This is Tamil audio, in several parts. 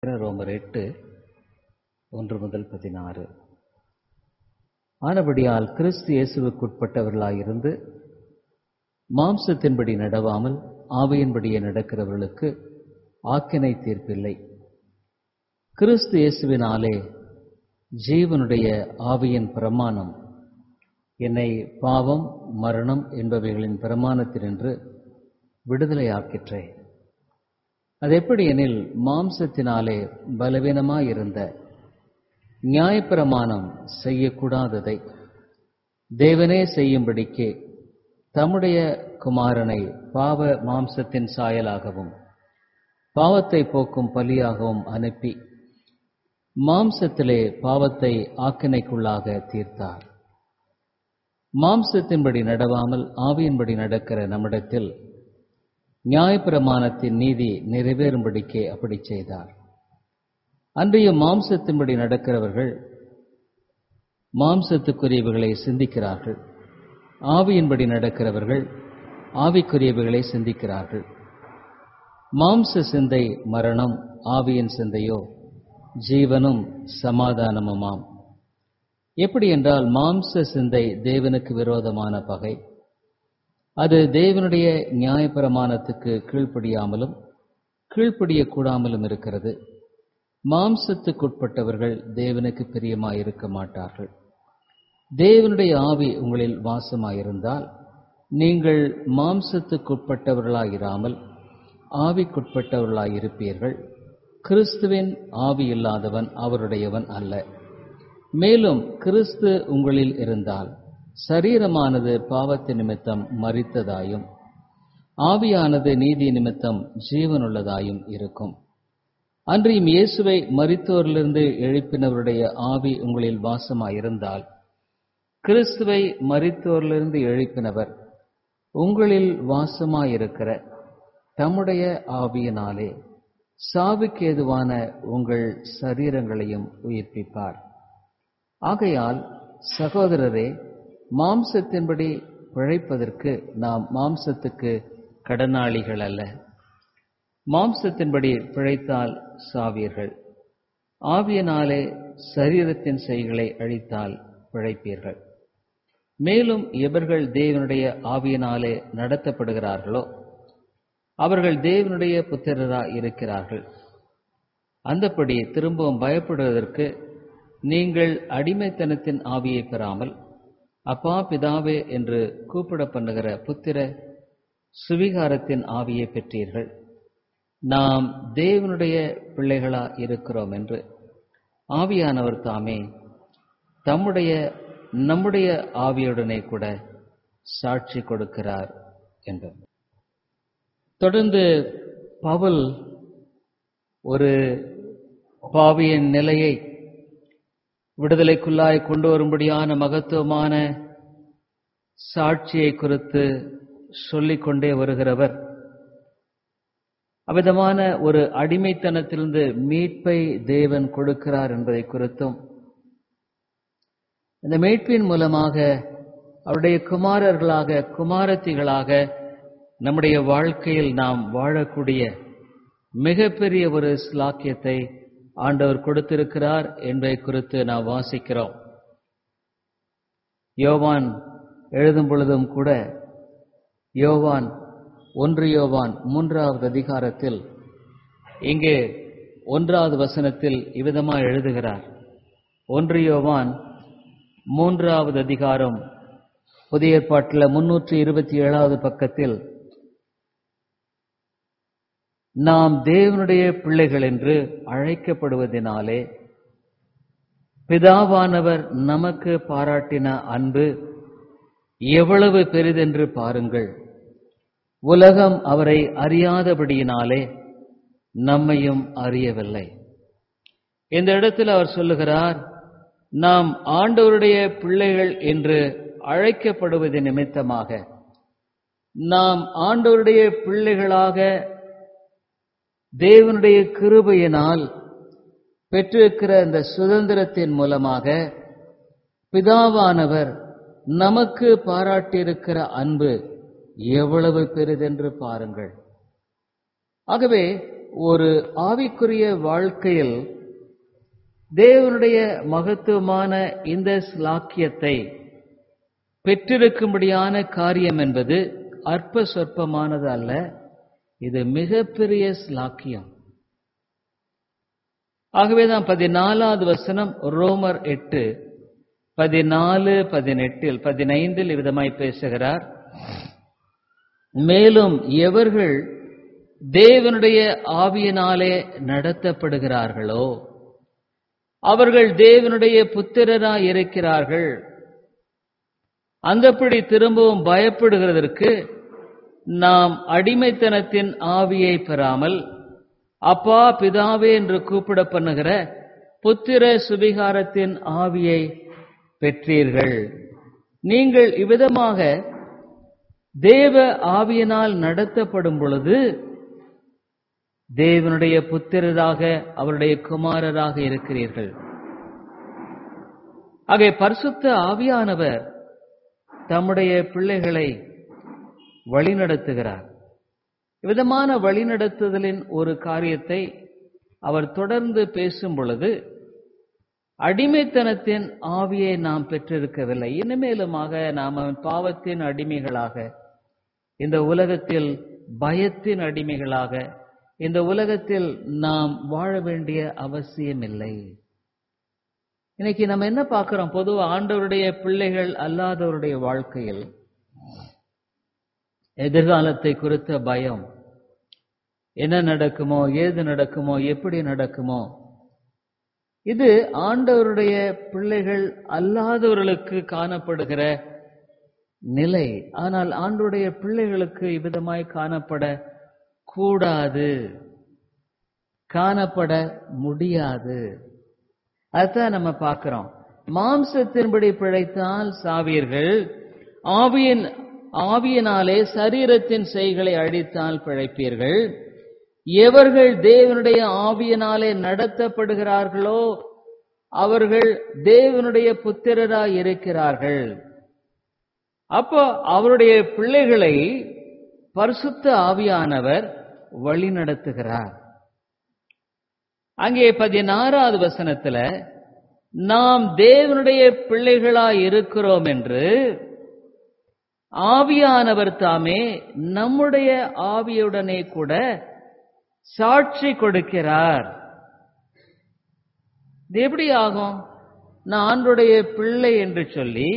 ரோமர் 8 1-16. ஆனபடியால் கிறிஸ்து இயேசுவுக்குட்பட்டவர்களாயிருந்து மாம்சத்தின்படி நடவாமல் ஆவியின்படியே நடக்கிறவர்களுக்கு ஆக்கினை தீர்ப்பில்லை. கிறிஸ்து இயேசுவினாலே ஜீவனுடைய ஆவியின் பிரமாணம் என்னை பாவம் மரணம் என்பவைகளின் பிரமாணத்தினின்று விடுதலையாக்கிற்றே. அது எப்படி எனில், மாம்சத்தினாலே பலவீனமாயிருந்த நியாயப்பிரமாணம் செய்யக்கூடாததை தேவனே செய்யும்படிக்கு தம்முடைய குமாரனை பாவ மாம்சத்தின் சாயலாகவும் பாவத்தை போக்கும் பலியாகவும் அனுப்பி மாம்சத்திலே பாவத்தை ஆக்கினைக்குள்ளாக தீர்த்தார். மாம்சத்தின்படி நடவாமல் ஆவியின்படி நடக்கிற நம்மிடத்தில் நியாயப்பிரமாணத்தின் நீதி நிறைவேறும்படிக்கே அப்படி செய்தார். அன்றைய மாம்சத்தின்படி நடக்கிறவர்கள் மாம்சத்துக்குரியவைகளை சிந்திக்கிறார்கள், ஆவியின்படி நடக்கிறவர்கள் ஆவிக்குரியவைகளை சிந்திக்கிறார்கள். மாம்ச சிந்தை மரணம், ஆவியின் சிந்தையோ ஜீவனும் சமாதானமுமாம். எப்படி என்றால், மாம்ச சிந்தை தேவனுக்கு விரோதமான பகை. அது தேவனுடைய நியாயப்பிரமாணத்துக்கு கீழ்ப்படியாமலும் கீழ்ப்படியக்கூடாமலும் இருக்கிறது. மாம்சத்துக்குட்பட்டவர்கள் தேவனுக்கு பிரியமாயிருக்க மாட்டார்கள். தேவனுடைய ஆவி உங்களில் வாசமாயிருந்தால் நீங்கள் மாம்சத்துக்குட்பட்டவர்களாயிராமல் ஆவிக்குட்பட்டவர்களாயிருப்பீர்கள். கிறிஸ்துவின் ஆவி இல்லாதவன் அவருடையவன் அல்ல. மேலும் கிறிஸ்து உங்களில் இருந்தால் சரீரமானது பாவத்து நிமித்தம் மரித்ததாயும் ஆவியானது நீதி நிமித்தம் ஜீவனுள்ளதாயும் இருக்கும். அன்றியும் இயேசுவை மரித்தோரிலிருந்து எழுப்பினவருடைய ஆவி உங்களில் வாசமாயிருந்தால் கிறிஸ்துவை மரித்தோரிலிருந்து எழுப்பினவர் உங்களில் வாசமாயிருக்கிற தம்முடைய ஆவியினாலே சாவுக்கு ஏதுவான உங்கள் சரீரங்களையும் உயிர்ப்பிப்பார். ஆகையால் சகோதரரே, மாம்சத்தின்படி பிழைப்பதற்கு நாம் மாம்சத்துக்கு கடனாளிகள் அல்ல. மாம்சத்தின்படி பிழைத்தால் சாவீர்கள், ஆவியினாலே சரீரத்தின் செய்களை அழித்தால் பிழைப்பீர்கள். மேலும் எவர்கள் தேவனுடைய ஆவியினாலே நடத்தப்படுகிறார்களோ அவர்கள் தேவனுடைய புத்திரராய் இருக்கிறார்கள். அந்தப்படி திரும்பவும் பயப்படுவதற்கு நீங்கள் அடிமைத்தனத்தின் ஆவியை பெறாமல் அப்பா பிதாவே என்று கூப்பிட பண்ணுகிற புத்திர சுவிகாரத்தின் ஆவியை பெற்றீர்கள். நாம் தேவனுடைய பிள்ளைகளா இருக்கிறோம் என்று ஆவியானவர் தாமே நம்முடைய ஆவியுடனே கூட சாட்சி கொடுக்கிறார் என்றார். தொடர்ந்து பவுல் ஒரு பாவியின் நிலையை விடுதலைக்குள்ளாய் கொண்டு வரும்படியான மகத்துவமான சாட்சியை குறித்து சொல்லிக்கொண்டே வருகிறவர், அவ்விதமான ஒரு அடிமைத்தனத்திலிருந்து மீட்பை தேவன் கொடுக்கிறார் என்பதை குறித்தும், இந்த மீட்பின் மூலமாக அவருடைய குமாரர்களாக குமாரத்திகளாக நம்முடைய வாழ்க்கையில் நாம் வாழக்கூடிய மிகப்பெரிய ஒரு ஸ்லாக்கியத்தை ஆண்டவர் கொடுத்திருக்கிறார் என்பதை குறித்து நாம் வாசிக்கிறோம். யோவான் எழுதும் பொழுதும் கூட யோவான் 1 யோவான் 3வது அதிகாரத்தில் இங்கே 1வது வசனத்தில் இவ்விதமாய் எழுதுகிறார். 1 யோவான் 3வது அதிகாரம் புதிய ஏற்பாட்டில் 327வது பக்கத்தில், நாம் தேவனுடைய பிள்ளைகள் என்று அழைக்கப்படுவதினாலே பிதாவானவர் நமக்கு பாராட்டின அன்பு எவ்வளவு பெரிதென்று பாருங்கள். உலகம் அவரை அறியாதபடியினாலே நம்மையும் அறியவில்லை. இந்த இடத்தில் அவர் சொல்லுகிறார், நாம் ஆண்டவருடைய பிள்ளைகள் என்று அழைக்கப்படுவது நிமித்தமாக, நாம் ஆண்டவருடைய பிள்ளைகளாக தேவனுடைய கிருபையினால் பெற்றிருக்கிற இந்த சுதந்திரத்தின் மூலமாக பிதாவானவர் நமக்கு பாராட்டியிருக்கிற அன்பு எவ்வளவு பெரிதென்று பாருங்கள். ஆகவே ஒரு ஆவிக்குரிய வாழ்க்கையில் தேவனுடைய மகத்துவமான இந்த ஸ்லாக்கியத்தை பெற்றிருக்கும்படியான காரியம் என்பது அற்ப சொற்பமானது அல்ல. இது மிகப்பெரிய ஸ்லாக்கியம். ஆகவேதான் 14வது வசனம் ரோமர் 8:14-18-15 விதமாய் பேசுகிறார். மேலும் எவர்கள் தேவனுடைய ஆவியினாலே நடத்தப்படுகிறார்களோ அவர்கள் தேவனுடைய புத்திரராய் இருக்கிறார்கள். அந்தப்படி திரும்பவும் பயப்படுகிறதற்கு நாம் அடிமைத்தனத்தின் ஆவியை பெறாமல் அப்பா பிதாவே என்று கூப்பிட பண்ணுகிற புத்திர சுவிகாரத்தின் ஆவியை பெற்றீர்கள். நீங்கள் இவ்விதமாக தேவ ஆவியினால் நடத்தப்படும் பொழுது தேவனுடைய புத்திரராக அவருடைய குமாரராக இருக்கிறீர்கள். ஆகவே பரிசுத்த ஆவியானவர் தம்முடைய பிள்ளைகளை வழிநடத்துகிறார். விதமான வழிநடத்துதலின் ஒரு காரியத்தை அவர் தொடர்ந்து பேசும் பொழுது அடிமைத்தனத்தின் ஆவியை நாம் பெற்றிருக்கவில்லை. இனிமேலுமாக நாம் பாவத்தின் அடிமைகளாக, இந்த உலகத்தில் பயத்தின் அடிமைகளாக இந்த உலகத்தில் நாம் வாழ வேண்டிய அவசியமில்லை. இன்னைக்கு நம்ம என்ன பார்க்கிறோம்? பொதுவா ஆண்டவருடைய பிள்ளைகள் அல்லாதவருடைய வாழ்க்கையில் எதிர்காலத்தை குறித்த பயம், என்ன நடக்குமோ, ஏது நடக்குமோ, எப்படி நடக்குமோ, இது ஆண்டவருடைய பிள்ளைகள் அல்லாதவர்களுக்கு காணப்படுகிற நிலை. ஆனால் ஆண்டவருடைய பிள்ளைகளுக்கு இவ்விதமாய் காணப்பட கூடாது, காணப்பட முடியாது. அதான் நம்ம பார்க்கிறோம். மாம்சத்தின்படி பிழைத்தால் சாவீர்கள், ஆவியினாலே சரீரத்தின் செய்களை அழித்தால் பிழைப்பீர்கள். எவர்கள் தேவனுடைய ஆவியினாலே நடத்தப்படுகிறார்களோ அவர்கள் தேவனுடைய புத்திரராய் இருக்கிறார்கள். அப்போ அவருடைய பிள்ளைகளை பரிசுத்த ஆவியானவர் வழி நடத்துகிறார். அங்கே 16வது வசனத்துல நாம் தேவனுடைய பிள்ளைகளாய் இருக்கிறோம் என்று ஆவியானவர் தாமே நம்முடைய ஆவியுடனே கூட சாட்சி கொடுக்கிறார். இது எப்படி ஆகும்? நான் ஆண்டவருடைய பிள்ளை என்று சொல்லி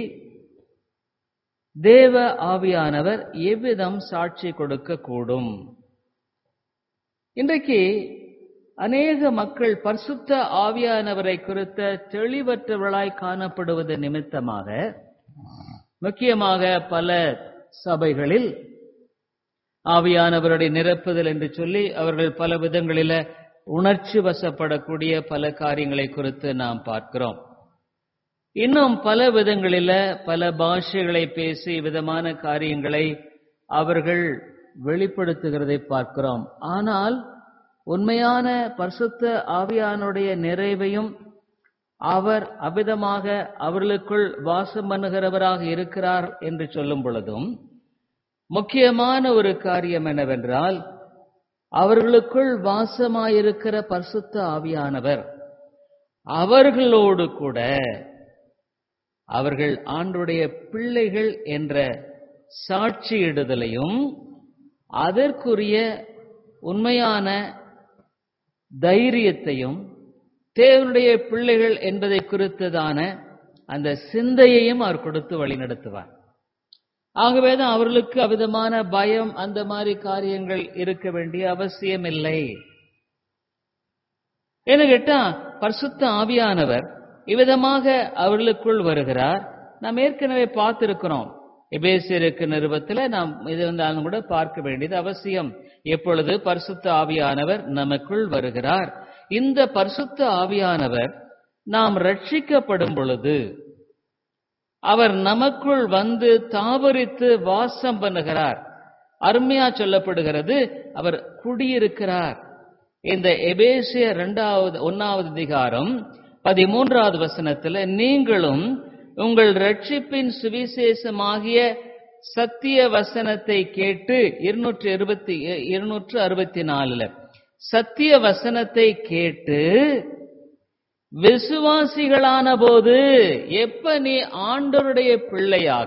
தேவ ஆவியானவர் எவ்விதம் சாட்சி கொடுக்க கூடும்? இன்றைக்கு அநேக மக்கள் பரிசுத்த ஆவியானவரை குறித்த தெளிவற்றவர்களாய் காணப்படுவது நிமித்தமாக, முக்கியமாக பல சபைகளில் ஆவியானவருடைய நிரப்புதல் என்று சொல்லி அவர்கள் பல விதங்களில உணர்ச்சி வசப்படக்கூடிய பல காரியங்களை குறித்து நாம் பார்க்கிறோம். இன்னும் பல விதங்களில பல பாஷைகளை பேசி விதமான காரியங்களை அவர்கள் வெளிப்படுத்துகிறதை பார்க்கிறோம். ஆனால் உண்மையான பரிசுத்த ஆவியானுடைய நிறைவையும் அவர் அவ்விதமாக அவர்களுக்குள் வாசம் பண்ணுகிறவராக இருக்கிறார் என்று சொல்லும் பொழுதும் முக்கியமான ஒரு காரியம் என்னவென்றால், அவர்களுக்குள் வாசமாயிருக்கிற பரிசுத்த ஆவியானவர் அவர்களோடு கூட அவர்கள் ஆண்டவருடைய பிள்ளைகள் என்ற சாட்சியிடுதலையும் அதற்குரிய உண்மையான தைரியத்தையும் தேவனுடைய பிள்ளைகள் என்பதை குறித்ததான அந்த சிந்தையையும் அவர் கொடுத்து வழிநடத்துவார். ஆகவேதான் அவர்களுக்கு அவ்விதமான பயம், அந்த மாதிரி காரியங்கள் இருக்க வேண்டிய அவசியம் இல்லை. என்ன கேட்டா, பரிசுத்த ஆவியானவர் இவ்விதமாக அவர்களுக்குள் வருகிறார். நாம் ஏற்கனவே பார்த்திருக்கிறோம். எபேசியருக்கு நிருபத்தில் நாம் இது கூட பார்க்க வேண்டியது அவசியம். எப்பொழுது பரிசுத்த ஆவியானவர் நமக்குள் வருகிறார்? இந்த பரிசுத்த ஆவியானவர் நாம் ரட்சிக்கப்படும் பொழுது அவர் நமக்குள் வந்து தாவரித்து வாசம் பண்ணுகிறார். அருமையா சொல்லப்படுகிறது, அவர் குடியிருக்கிறார். இந்த எபேசியர் 1வது அதிகாரம் 13வது வசனத்தில், நீங்களும் உங்கள் ரட்சிப்பின் சுவிசேஷமாகிய சத்திய வசனத்தை கேட்டு 264 சத்திய வசனத்தை கேட்டு விசுவாசிகளான போது, எப்ப நீ ஆண்டவருடைய பிள்ளையாக,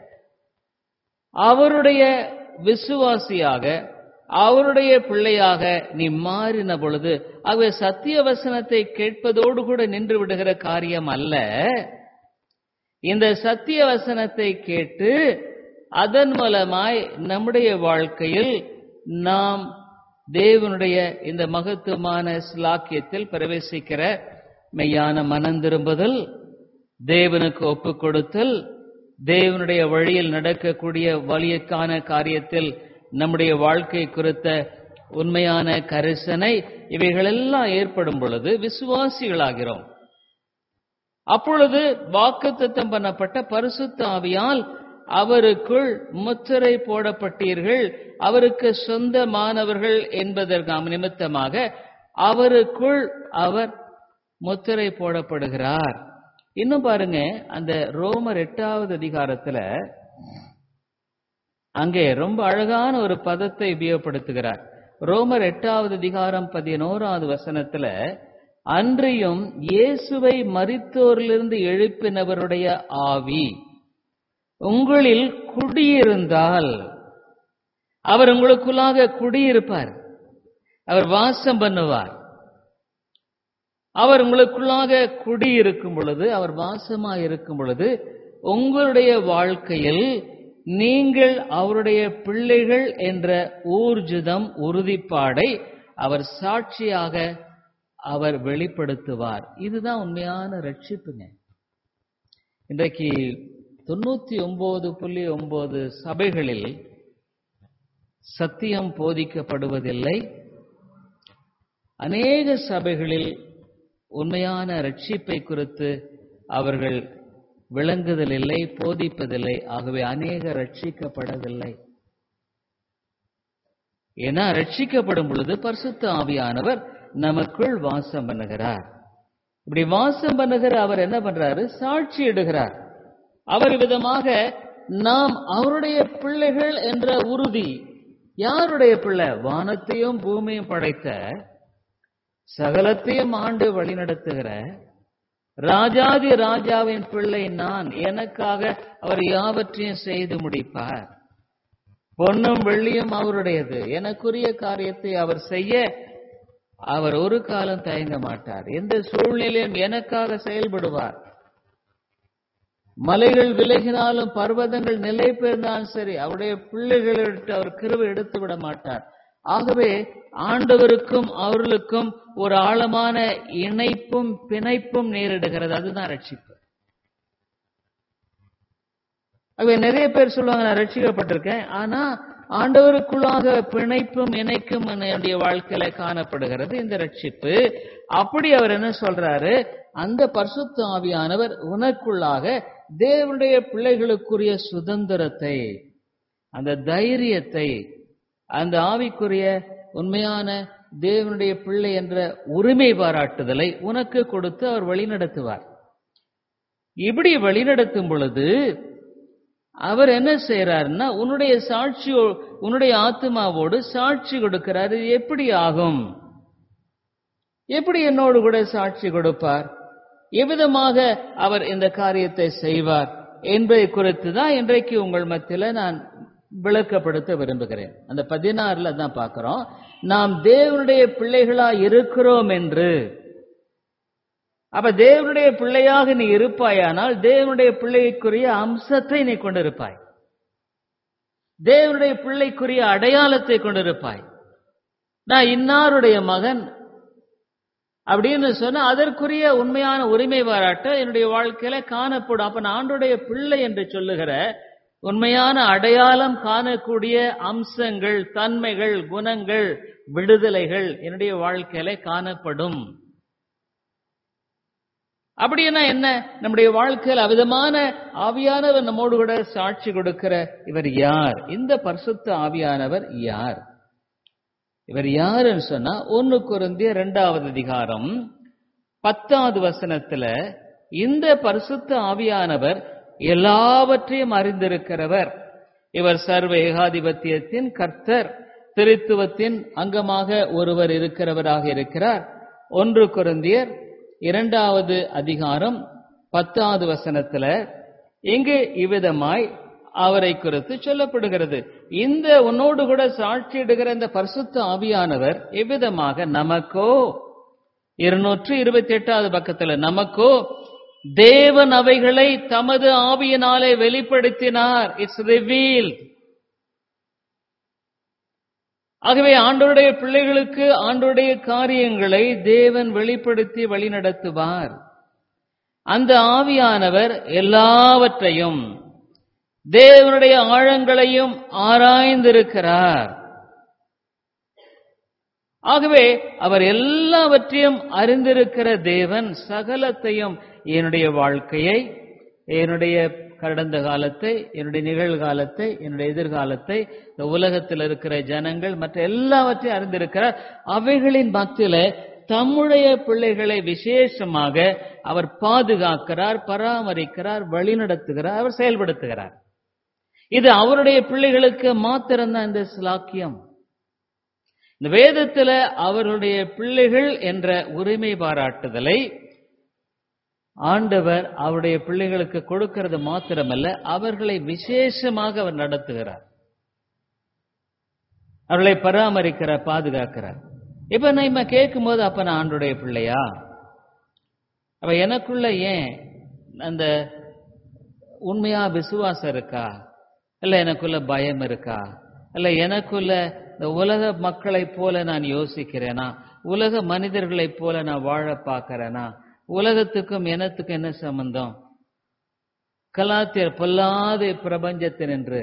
அவருடைய விசுவாசியாக, அவருடைய பிள்ளையாக நீ மாறின பொழுது, ஆகவே சத்திய வசனத்தை கேட்பதோடு கூட நின்று விடுகிற காரியம் அல்ல. இந்த சத்திய வசனத்தை கேட்டு அதன் மூலமாய் நம்முடைய வாழ்க்கையில் நாம் தேவனுடைய இந்த மகத்துவமான ஸ்லாக்கியத்தில் பிரவேசிக்கிற மெய்யான மனந்திரும்புதல், தேவனுக்கு ஒப்பு கொடுத்தல், தேவனுடைய வழியில் நடக்கக்கூடிய வழியக்கான காரியத்தில் நம்முடைய வாழ்க்கை குறித்த உண்மையான கரிசனை, இவைகளெல்லாம் ஏற்படும் பொழுது விசுவாசிகளாகிறோம். அப்பொழுது வாக்குத்தத்தம் பண்ணப்பட்ட பரிசுத்த ஆவியால் அவருக்குள் முத்திரை போடப்பட்டீர்கள், அவருக்கு சொந்தமானவர்கள் என்பதற்கு நிமித்தமாக அவருக்குள் அவர் முத்திரை போடப்படுகிறார். இன்னும் பாருங்க, அந்த ரோமர் 8வது அதிகாரத்துல அங்கே ரொம்ப அழகான ஒரு பதத்தை உபயோகப்படுத்துகிறார். ரோமர் 8வது அதிகாரம் 11வது வசனத்துல, அன்றியும் இயேசுவை மரித்தோரிலிருந்து எழுப்பினவருடைய ஆவி உங்களில் குடியிருந்தால், அவர் உங்களுக்குள்ளாக குடியிருப்பார், அவர் வாசம் பண்ணுவார். அவர் உங்களுக்குள்ளாக குடியிருக்கும் பொழுது, அவர் வாசமாய் இருக்கும் பொழுது, உங்களுடைய வாழ்க்கையில் நீங்கள் அவருடைய பிள்ளைகள் என்ற ஊர்ஜிதம், உறுதிப்பாடை அவர் சாட்சியாக அவர் வெளிப்படுத்துவார். இதுதான் உண்மையான ரட்சிப்புங்க. இன்றைக்கு 99.9 சபைகளில் சத்தியம் போதிக்கப்படுவதில்லை. அநேக சபைகளில் உண்மையான ரட்சிப்பை குறித்து அவர்கள் விளங்குதல் இல்லை, போதிப்பதில்லை. ஆகவே அநேக ரட்சிக்கப்படவில்லை. ஏன்னா ரட்சிக்கப்படும் பொழுது பரிசுத்த ஆவியானவர் நமக்குள் வாசம் பண்ணுகிறார். இப்படி வாசம் பண்ணுகிற அவர் என்ன பண்றாரு? சாட்சி இடுகிறார். அவர் விதமாக நாம் அவருடைய பிள்ளைகள் என்ற உறுதி. யாருடைய பிள்ளை? வானத்தையும் பூமியும் படைத்த, சகலத்தையும் ஆண்டு வழிநடத்துகிற ராஜாதி ராஜாவின் பிள்ளை நான். எனக்காக அவர் யாவற்றையும் செய்து முடிப்பார். பொன்னும் வெள்ளியும் அவருடையது. எனக்குரிய காரியத்தை அவர் செய்ய அவர் ஒரு காலம் தயங்க மாட்டார். எந்த சூழ்நிலையும் எனக்காக செயல்படுவார். மலைகள் விலகினாலும் பர்வதங்கள் நிலை பெயர்ந்தாலும் சரி, அவருடைய பிள்ளைகளிட்டு அவர் கிருபை எடுத்து விட மாட்டார். ஆகவே ஆண்டவருக்கும் அவர்களுக்கும் ஒரு ஆழமான இணைப்பும் பிணைப்பும் நேரிடுகிறது. அதுதான் ரட்சிப்பு. ஆகவே நிறைய பேர் சொல்லுவாங்க, நான் ரட்சிக்கப்பட்டிருக்கேன், ஆனா ஆண்டவருக்குள்ளாக பிணைப்பும் இணைக்கும் என்னுடைய வாழ்க்கையில காணப்படுகிறது இந்த ரட்சிப்பு. அப்படி அவர் என்ன சொல்றாரு? அந்த பரிசுத்த ஆவியானவர் உனக்குள்ளாக தேவனுடைய பிள்ளைகளுக்குரிய சுதந்திரத்தை, அந்த தைரியத்தை, அந்த ஆவிக்குரிய உண்மையான தேவனுடைய பிள்ளை என்ற உரிமை பாராட்டுதலை உனக்கு கொடுத்து அவர் வழிநடத்துவார். இப்படி வழிநடத்தும் பொழுது அவர் என்ன செய்யறாருன்னா, உன்னுடைய சாட்சியோ, உன்னுடைய ஆத்மாவோடு சாட்சி கொடுக்கிறார். இது எப்படி ஆகும்? எப்படி என்னோடு கூட சாட்சி கொடுப்பார்? எவ்விதமாக அவர் இந்த காரியத்தை செய்வார் என்பதை குறித்து தான் இன்றைக்கு உங்கள் மத்தியில நான் விளக்கப்படுத்த விரும்புகிறேன். அந்த 16ல தான் பார்க்கிறோம், நாம் தேவனுடைய பிள்ளைகளா இருக்கிறோம் என்று. அப்ப தேவனுடைய பிள்ளையாக நீ இருப்பாயானால் தேவனுடைய பிள்ளைக்குரிய அம்சத்தை நீ கொண்டிருப்பாய், தேவனுடைய பிள்ளைக்குரிய அடையாளத்தை கொண்டிருப்பாய். நான் இன்னாருடைய மகன் அப்படின்னு சொன்னா அதற்குரிய உண்மையான உரிமை பாராட்ட என்னுடைய வாழ்க்கையில காணப்படும். அப்ப நான் ஆண்டவருடைய பிள்ளை என்று சொல்லுகிற உண்மையான அடையாளம் காணக்கூடிய அம்சங்கள், தன்மைகள், குணங்கள், விடுதலைகள் என்னுடைய வாழ்க்கையில காணப்படும். அப்படின்னா என்ன? நம்முடைய வாழ்க்கையில் அவிதமான ஆவியானவர் நம்மோடு கூட சாட்சி கொடுக்கிற இவர் யார்? இந்த பரிசுத்த ஆவியானவர் யார்? இவர் யாருன்னு சொன்னா 1 கொரிந்தியர் 2வது அதிகாரம் 10வது வசனத்துல, இந்த பரிசுத்த ஆவியானவர் எல்லாவற்றையும் அறிந்திருக்கிறவர், இவர் சர்வ ஏகாதிபத்தியத்தின் கர்த்தர், திரித்துவத்தின் அங்கமாக ஒருவர் இருக்கிறவராக இருக்கிறார். 1 கொரிந்தியர் 2வது அதிகாரம் 10வது வசனத்துல இங்கு இவ்விதமாய் அவரை குறித்து சொல்லப்படுகிறது. இந்த உன்னோடு கூட சாட்சியிடுகிற இந்த பரிசுத்த ஆவியானவர் எவ்விதமாக நமக்கோ 228வது பக்கத்துல நமக்கோ தேவன் அவைகளை தமது ஆவியினாலே வெளிப்படுத்தினார். It's revealed. ஆகவே ஆண்டவருடைய பிள்ளைகளுக்கு ஆண்டவருடைய காரியங்களை தேவன் வெளிப்படுத்தி வழிநடத்துவார். அந்த ஆவியானவர் எல்லாவற்றையும் தேவனுடைய ஆழங்களையும் ஆராய்ந்திருக்கிறார். ஆகவே அவர் எல்லாவற்றையும் அறிந்திருக்கிற தேவன் சகலத்தையும், என்னுடைய வாழ்க்கையை, என்னுடைய கடந்த காலத்தை, என்னுடைய நிகழ்காலத்தை, என்னுடைய எதிர்காலத்தை, இந்த உலகத்தில் இருக்கிற ஜனங்கள் மற்ற எல்லாவற்றையும் அறிந்திருக்கிறார். அவைகளின் மத்தியில தம்முடைய பிள்ளைகளை விசேஷமாக அவர் பாதுகாக்கிறார், பராமரிக்கிறார், வழிநடத்துகிறார், அவர் செயல்படுத்துகிறார். இது அவருடைய பிள்ளைகளுக்கு மாத்திரம்தான் இந்த ஸ்லாக்கியம். இந்த வேதத்துல அவருடைய பிள்ளைகள் என்ற உரிமை பாராட்டுதலை ஆண்டவர் அவருடைய பிள்ளைகளுக்கு கொடுக்கிறது மாத்திரமல்ல, அவர்களை விசேஷமாக அவர் நடத்துகிறார், அவர்களை பராமரிக்கிறார், பாதுகாக்கிறார். இப்ப நம்ம கேட்கும் போது, அப்ப நான் ஆண்டவருடைய பிள்ளையா? அப்ப எனக்குள்ள ஏன் அந்த உண்மையா விசுவாசம் இருக்கா? இல்ல எனக்குள்ள பயம் இருக்கா? இல்ல எனக்குள்ள இந்த உலக மக்களைப் போல நான் யோசிக்கிறேனா? உலக மனிதர்களைப் போல நான் வாழ பார்க்கிறேனா? உலகத்துக்கும் எனத்துக்கும் என்ன சம்பந்தம்? கலாத்தியர் பொல்லாத பிரபஞ்சத்தின் என்று.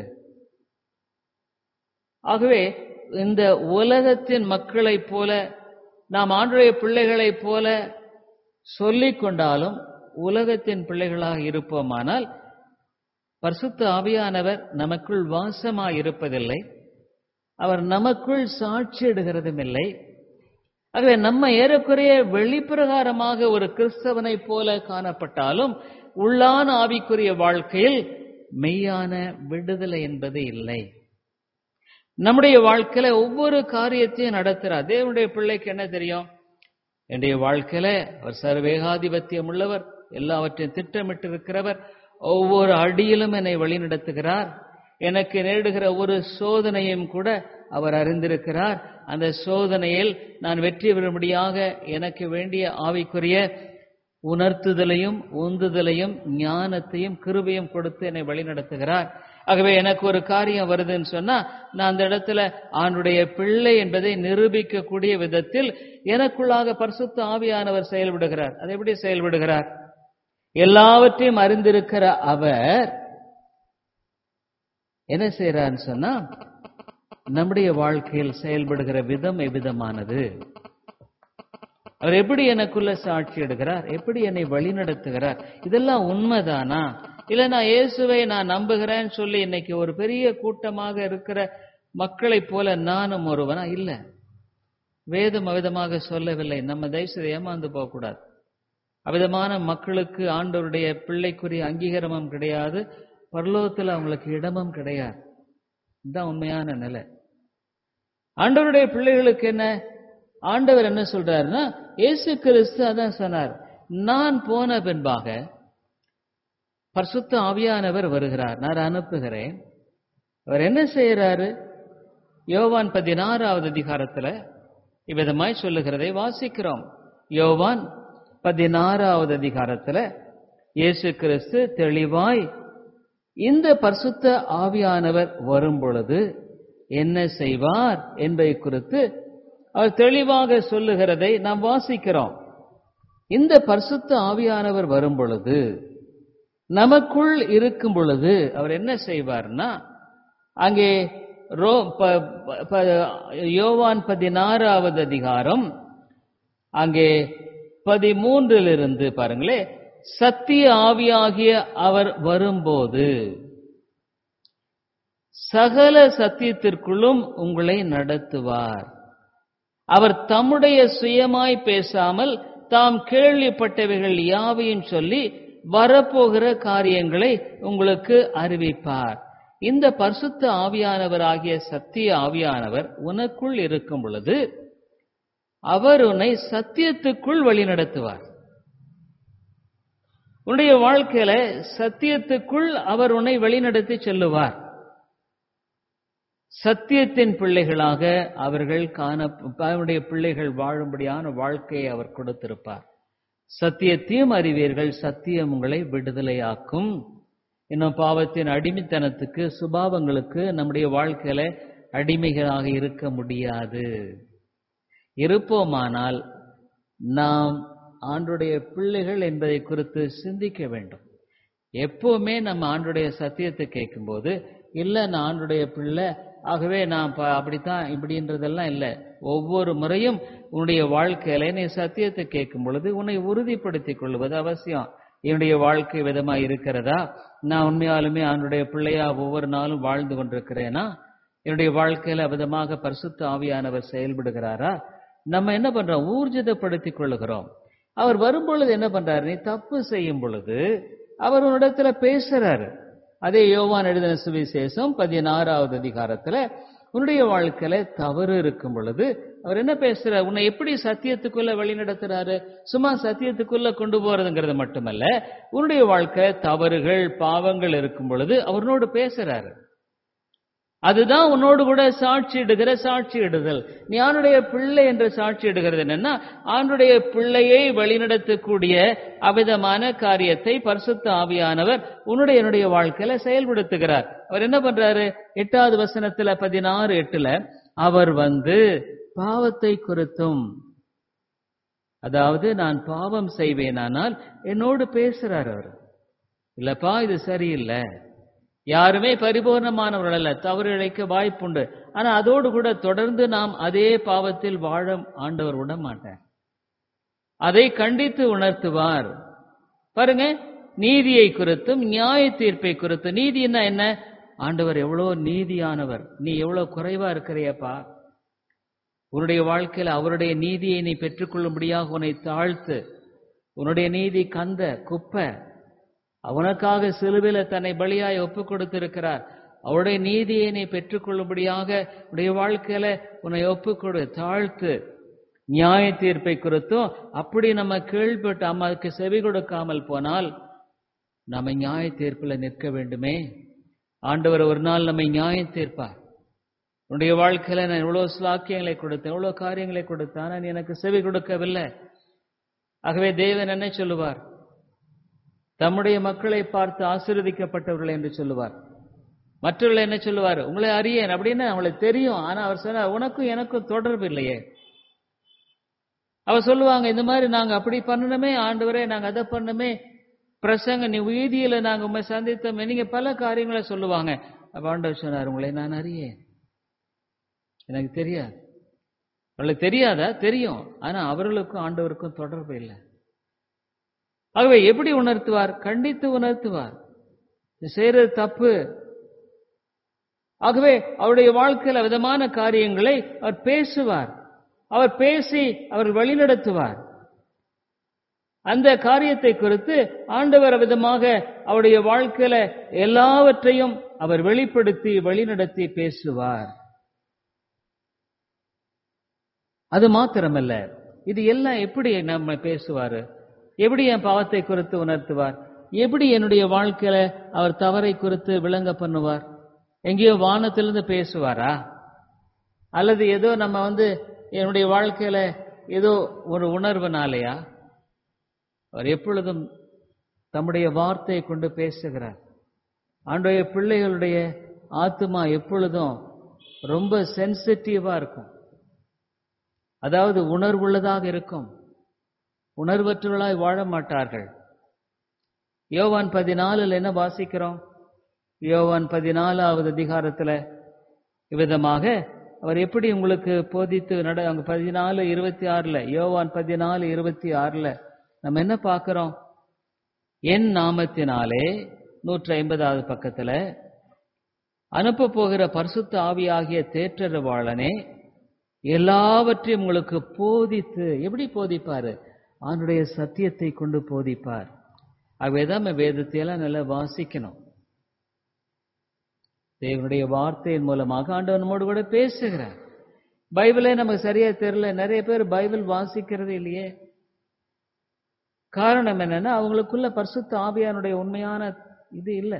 ஆகவே இந்த உலகத்தின் மக்களைப் போல நாம் ஆண்டவருடைய பிள்ளைகளைப் போல சொல்லிக் கொண்டாலும் உலகத்தின் பிள்ளைகளாக இருப்போமானால் பரிசுத்த ஆவியானவர் நமக்குள் வாசமாய் இருப்பதில்லை, அவர் நமக்குள் சாட்சியிடுகிறதும் இல்லை. ஆகவே நம்ம ஏறக்குறைய வெளிப்பிரகாரமாக ஒரு கிறிஸ்தவனைப் போல காணப்பட்டாலும் உள்ளான ஆவிக்குரிய வாழ்க்கையில் மெய்யான விடுதலை என்பது இல்லை. நம்முடைய வாழ்க்கையில ஒவ்வொரு காரியத்தையும் நடத்துறார். தேவனுடைய பிள்ளைக்கு என்ன தெரியும்? என்னுடைய வாழ்க்கையில அவர் சர்வேகாதிபத்தியம் உள்ளவர், எல்லாவற்றையும் திட்டமிட்டு இருக்கிறவர், ஒவ்வொரு அடியிலும் என்னை வழிநடத்துகிறார். எனக்கு நேரிடுகிற ஒரு சோதனையும் கூட அவர் அறிந்திருக்கிறார். அந்த சோதனையில் நான் வெற்றி பெறும்படியாக எனக்கு வேண்டிய ஆவிக்குரிய உணர்த்துதலையும் உந்துதலையும் ஞானத்தையும் கிருபையும் கொடுத்து என்னை வழிநடத்துகிறார். ஆகவே எனக்கு ஒரு காரியம் வருதுன்னு சொன்னா நான் அந்த இடத்துல ஆண்டுடைய பிள்ளை என்பதை நிரூபிக்கக்கூடிய விதத்தில் எனக்குள்ளாக பரிசுத்த ஆவியானவர் செயல்படுகிறார். அது எப்படி செயல்படுகிறார்? எல்லாவற்றையும் அறிந்திருக்கிற அவர் என்ன செய்யறான்னு சொன்னா நம்முடைய வாழ்க்கையில் செயல்படுகிற விதம் எவ்விதமானது, அவர் எப்படி எனக்குள்ள சாட்சி எடுக்கிறார், எப்படி என்னை வழி நடத்துகிறார், இதெல்லாம் உண்மைதானா? இல்ல நான் இயேசுவை நான் நம்புகிறேன்னு சொல்லி இன்னைக்கு ஒரு பெரிய கூட்டமாக இருக்கிற மக்களை போல நானும் ஒருவனா? இல்ல, வேதம் அவிதமாக சொல்லவில்லை. நம்ம தயவுசெய்து ஏமாந்து போக கூடாது. அவிதமான மக்களுக்கு ஆண்டவருடைய பிள்ளைக்குரிய அங்கீகாரமும் கிடையாது, பரலோகத்தில் அவங்களுக்கு இடமும் கிடையாது. இதுதான் உண்மையான நிலை. ஆண்டவருடைய பிள்ளைகளுக்கு என்ன? ஆண்டவர் என்ன சொல்றாருன்னா, இயேசு கிறிஸ்து அதான் சொன்னார், நான் போன பின்பாக பரிசுத்த ஆவியானவர் வருகிறார், நான் அனுப்புகிறேன். அவர் என்ன செய்யறாரு? யோவான் 16வது அதிகாரத்துல இவ்விதமாய் சொல்லுகிறதை வாசிக்கிறோம். யோவான் 16வது அதிகாரத்துல இயேசு கிறிஸ்து தெளிவாய் இந்த பரிசுத்த ஆவியானவர் வரும் பொழுது என்ன செய்வார் என்பதை குறித்து அவர் தெளிவாக சொல்லுகிறதை நாம் வாசிக்கிறோம். இந்த பரிசுத்த ஆவியானவர் வரும் பொழுது, நமக்குள் இருக்கும் பொழுது அவர் என்ன செய்வார்னா, அங்கே யோவான் 16வது அதிகாரம் அங்கே 13 பாருங்களே, சத்திய ஆவியாகிய அவர் வரும்போது சகல சத்தியத்திற்குள்ளும் உங்களை நடத்துவார். அவர் தம்முடைய சுயமாய் பேசாமல் தாம் கேள்விப்பட்டவைகள் யாவையும் சொல்லி வரப்போகிற காரியங்களை உங்களுக்கு அறிவிப்பார். இந்த பரிசுத்த ஆவியானவராகிய சத்திய ஆவியானவர் உனக்குள் இருக்கும் பொழுது அவர் உன்னை சத்தியத்துக்குள் வழிநடத்துவார். உன்னுடைய வாழ்க்கையில சத்தியத்துக்குள் அவர் உன்னை வழிநடத்தி செல்லுவார். சத்தியத்தின் பிள்ளைகளாக அவருடைய பிள்ளைகள் வாழும்படியான வாழ்க்கையை அவர் கொடுத்திருப்பார். சத்தியத்தையும் அறிவீர்கள், சத்தியம் உங்களை விடுதலையாக்கும். இன்னும் பாவத்தின் அடிமைத்தனத்துக்கு, சுபாவங்களுக்கு நம்முடைய வாழ்க்கையில அடிமைகளாக இருக்க முடியாது. இருப்போமானால் நாம் ஆண்டுடைய பிள்ளைகள் என்பதை குறித்து சிந்திக்க வேண்டும். எப்பவுமே நம்ம ஆண்டுடைய சத்தியத்தை கேட்கும்போது, இல்ல நான் ஆண்டுடைய பிள்ளை, ஆகவே நான் அப்படித்தான் இப்படின்றதெல்லாம் இல்லை. ஒவ்வொரு முறையும் உன்னுடைய வாழ்க்கையில நீ சத்தியத்தை கேட்கும் பொழுது உன்னை உறுதிப்படுத்திக் கொள்வது அவசியம். என்னுடைய வாழ்க்கை விதமா இருக்கிறதா? நான் உண்மையாலுமே ஆண்டுடைய பிள்ளையா ஒவ்வொரு நாளும் வாழ்ந்து கொண்டிருக்கிறேனா? என்னுடைய வாழ்க்கையில விதமாக பரிசுத்த ஆவியானவர் செயல்படுகிறாரா? நம்ம என்ன பண்றோம்? ஊர்ஜிதப்படுத்திக் கொள்ளுகிறோம். அவர் வரும்பொழுது என்ன பண்றாரு? நீ தப்பு செய்யும் பொழுது அவர் உன்னிடத்துல பேசுறாரு. அதே யோவான் எழுதின சுவிசேஷம் 16வது அதிகாரத்துல உன்னுடைய வாழ்க்கையில தவறு இருக்கும் பொழுது அவர் என்ன பேசுறார்? உன்னை எப்படி சத்தியத்துக்குள்ள வழி நடத்துறாரு? சும்மா சத்தியத்துக்குள்ள கொண்டு போறதுங்கிறது மட்டுமல்ல, உன்னுடைய வாழ்க்கை தவறுகள், பாவங்கள் இருக்கும் பொழுது அவனோடு பேசுறாரு. அதுதான் உன்னோடு கூட சாட்சியிடுதல். நீ ஆண்டுடைய பிள்ளை என்று சாட்சியிடுகிறது என்னன்னா, ஆண்டுடைய பிள்ளையை வழிநடத்தக்கூடிய அவிதமான காரியத்தை பரிசுத்த ஆவியானவர் என்னுடைய வாழ்க்கையில செயல்படுத்துகிறார். அவர் என்ன பண்றாரு? 8வது வசனத்துல 16:8 அவர் வந்து பாவத்தை குறித்தும், அதாவது நான் பாவம் செய்வேனானால் என்னோடு பேசுறார். அவர் இல்லப்பா இது சரியில்லை, யாருமே பரிபூர்ணமானவர்கள் அல்ல, தவறு இழைக்க வாய்ப்புண்டு. ஆனா அதோடு கூட தொடர்ந்து நாம் அதே பாவத்தில் வாழ ஆண்டவர் விட மாட்டார். அதை கண்டித்து உணர்த்துவார். பாருங்க, நீதியை குறித்தும் நியாய தீர்ப்பை குறித்தும். நீதினா என்ன? ஆண்டவர் எவ்வளவு நீதியானவர், நீ எவ்வளவு குறைவா இருக்கிறியப்பா. உன்னுடைய வாழ்க்கையில அவருடைய நீதியை நீ பெற்றுக்கொள்ளும்படியாக உன்னை தாழ்த்து. உன்னுடைய நீதி கந்த குப்பை. அவனுக்காக சிலுவையில தன்னை பலியாய் ஒப்பு கொடுத்திருக்கிறார். அவருடைய நீதியை நீ பெற்றுக்கொள்ளும்படியாக உடைய வாழ்க்கையில உன்னை ஒப்புக்கொடு, தாழ்த்து. நியாய தீர்ப்பை குறித்தும் அப்படி நம்ம கேள்விப்பட்டு அம்மாவுக்கு செவி கொடுக்காமல் போனால் நம்ம நியாய தீர்ப்புல நிற்க வேண்டுமே. ஆண்டவர் ஒரு நாள் நம்மை நியாயம் தீர்ப்பார். உன்னுடைய வாழ்க்கையில நான் எவ்வளவு ஸ்லாக்கியங்களை கொடுத்தேன், எவ்வளவு காரியங்களை கொடுத்தேன், ஆனா நீ எனக்கு செவி கொடுக்கவில்லை. ஆகவே தேவன் என்ன சொல்லுவார்? தம்முடைய மக்களை பார்த்து ஆசீர்வதிக்கப்பட்டவர்கள் என்று சொல்லுவார். மற்றவர்கள் என்ன சொல்லுவார்? உங்களை அறியேன் அப்படின்னு அவங்களுக்கு தெரியும். ஆனா அவர் சொன்னார், உனக்கும் எனக்கும் தொடர்பு இல்லையே. அவர் சொல்லுவாங்க, இந்த மாதிரி நாங்க அப்படி பண்ணணுமே ஆண்டவரே, நாங்க அதை பண்ணணுமே, பிரசங்க நீ வீதியில நாங்க உண்மை சந்தித்தோமே, நீங்க பல காரியங்களை சொல்லுவாங்க. அப்ப ஆண்டவர் சொன்னார், உங்களை நான் அறியேன், எனக்கு தெரியாது. அவங்களுக்கு தெரியாதா? தெரியும். ஆனா அவர்களுக்கும் ஆண்டவருக்கும் தொடர்பு இல்லை. ஆகவே எப்படி உணர்த்துவார்? கண்டித்து உணர்த்துவார். செய்யறது தப்பு. ஆகவே அவருடைய வாழ்க்கையில் விதமான காரியங்களை அவர் பேசுவார். அவர் பேசி அவர் வழிநடத்துவார். அந்த காரியத்தை குறித்து ஆண்டவர் விதமாக அவருடைய வாழ்க்கையில எல்லாவற்றையும் அவர் வெளிப்படுத்தி வழிநடத்தி பேசுவார். அது மாத்திரமல்ல, இது எல்லாம் எப்படி நம்ம பேசுவாரு? எப்படி என் பாவத்தை குறித்து உணர்த்துவார்? எப்படி என்னுடைய வாழ்க்கையில அவர் தவறை குறித்து விளங்க பண்ணுவார்? எங்கேயோ வானத்திலிருந்து பேசுவாரா? அல்லது ஏதோ நம்ம என்னுடைய வாழ்க்கையில ஏதோ ஒரு உணர்வுனாலையா? அவர் எப்பொழுதும் தம்முடைய வார்த்தையை கொண்டு பேசுகிறார். ஆண்டவருடைய பிள்ளைகளுடைய ஆத்துமா எப்பொழுதும் ரொம்ப சென்சிட்டிவா இருக்கும். அதாவது உணர்வுள்ளதாக இருக்கும். உணர்வற்றவர்களாய் வாழ மாட்டார்கள். யோவான் 14 என்ன வாசிக்கிறோம்? யோவான் 14வது அதிகாரத்துல இவ்விதமாக அவர் எப்படி உங்களுக்கு போதித்து 14:26 யோவான் 14:26 நம்ம என்ன பார்க்கிறோம்? என் நாமத்தினாலே 150வது பக்கத்துல அனுப்ப போகிற பரிசுத்த ஆவியாகிய தேற்றரவாளனே எல்லாவற்றையும் உங்களுக்கு போதித்து, எப்படி போதிப்பாரு? அவனுடைய சத்தியத்தை கொண்டு போதிப்பார். ஆகவேதான் வேதத்தை எல்லாம் நல்லா வாசிக்கணும். தேவனுடைய வார்த்தையின் மூலமாக ஆண்டவர் நம்மோடு கூட பேசுகிறார். பைபிளே நமக்கு சரியா தெரியல. நிறைய பேர் பைபிள் வாசிக்கிறது இல்லையே. காரணம் என்னன்னா, அவங்களுக்குள்ள பரிசுத்த ஆவியானுடைய உண்மையான இது இல்லை.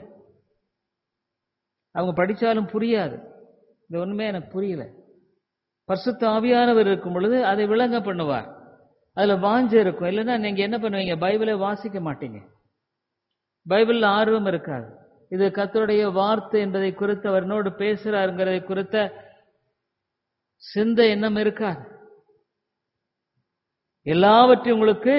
அவங்க படிச்சாலும் புரியாது. இந்த உண்மை எனக்கு புரியல. பரிசுத்த ஆவியானவர் இருக்கும் பொழுது அதை விளங்க பண்ணுவார். அதுல வாஞ்ச இருக்கும். இல்லைன்னா நீங்க என்ன பண்ணுவீங்க? பைபிளை வாசிக்க மாட்டீங்க. பைபிள்ல ஆர்வம் இருக்காது. இது கர்த்தருடைய வார்த்தை என்பதை குறித்து அவரோடு பேசுறாருங்கிறதை குறித்த சிந்தை எண்ணம் இருக்காது. எல்லாவற்றையும் உங்களுக்கு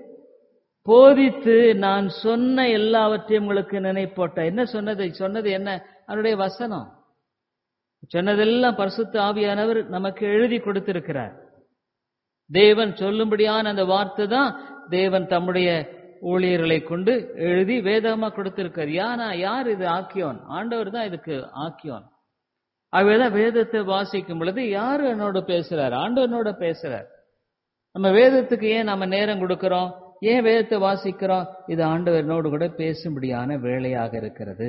போதித்து நான் சொன்ன எல்லாவற்றையும் உங்களுக்கு நினைப்போட்ட. என்ன சொன்னது என்ன? அவருடைய வசனம் சொன்னதெல்லாம் பரிசுத்த ஆவியானவர் நமக்கு எழுதி கொடுத்திருக்கிறார். தேவன் சொல்லும்படியான அந்த வார்த்தை தான் தேவன் தம்முடைய ஊழியர்களை கொண்டு எழுதி வேதமா கொடுத்திருக்கார். யார் இது ஆக்கியோன்? ஆண்டவர் தான் இதுக்கு ஆக்கியோன். ஆகவேதான் வேதத்தை வாசிக்கும் பொழுது யாரு என்னோட பேசுறார்? ஆண்டவனோட பேசுறார். நம்ம வேதத்துக்கு ஏன் நம்ம நேரம் கொடுக்கிறோம்? ஏன் வேதத்தை வாசிக்கிறோம்? இது ஆண்டவர் என்னோடு கூட பேசும்படியான வேலையாக இருக்கிறது.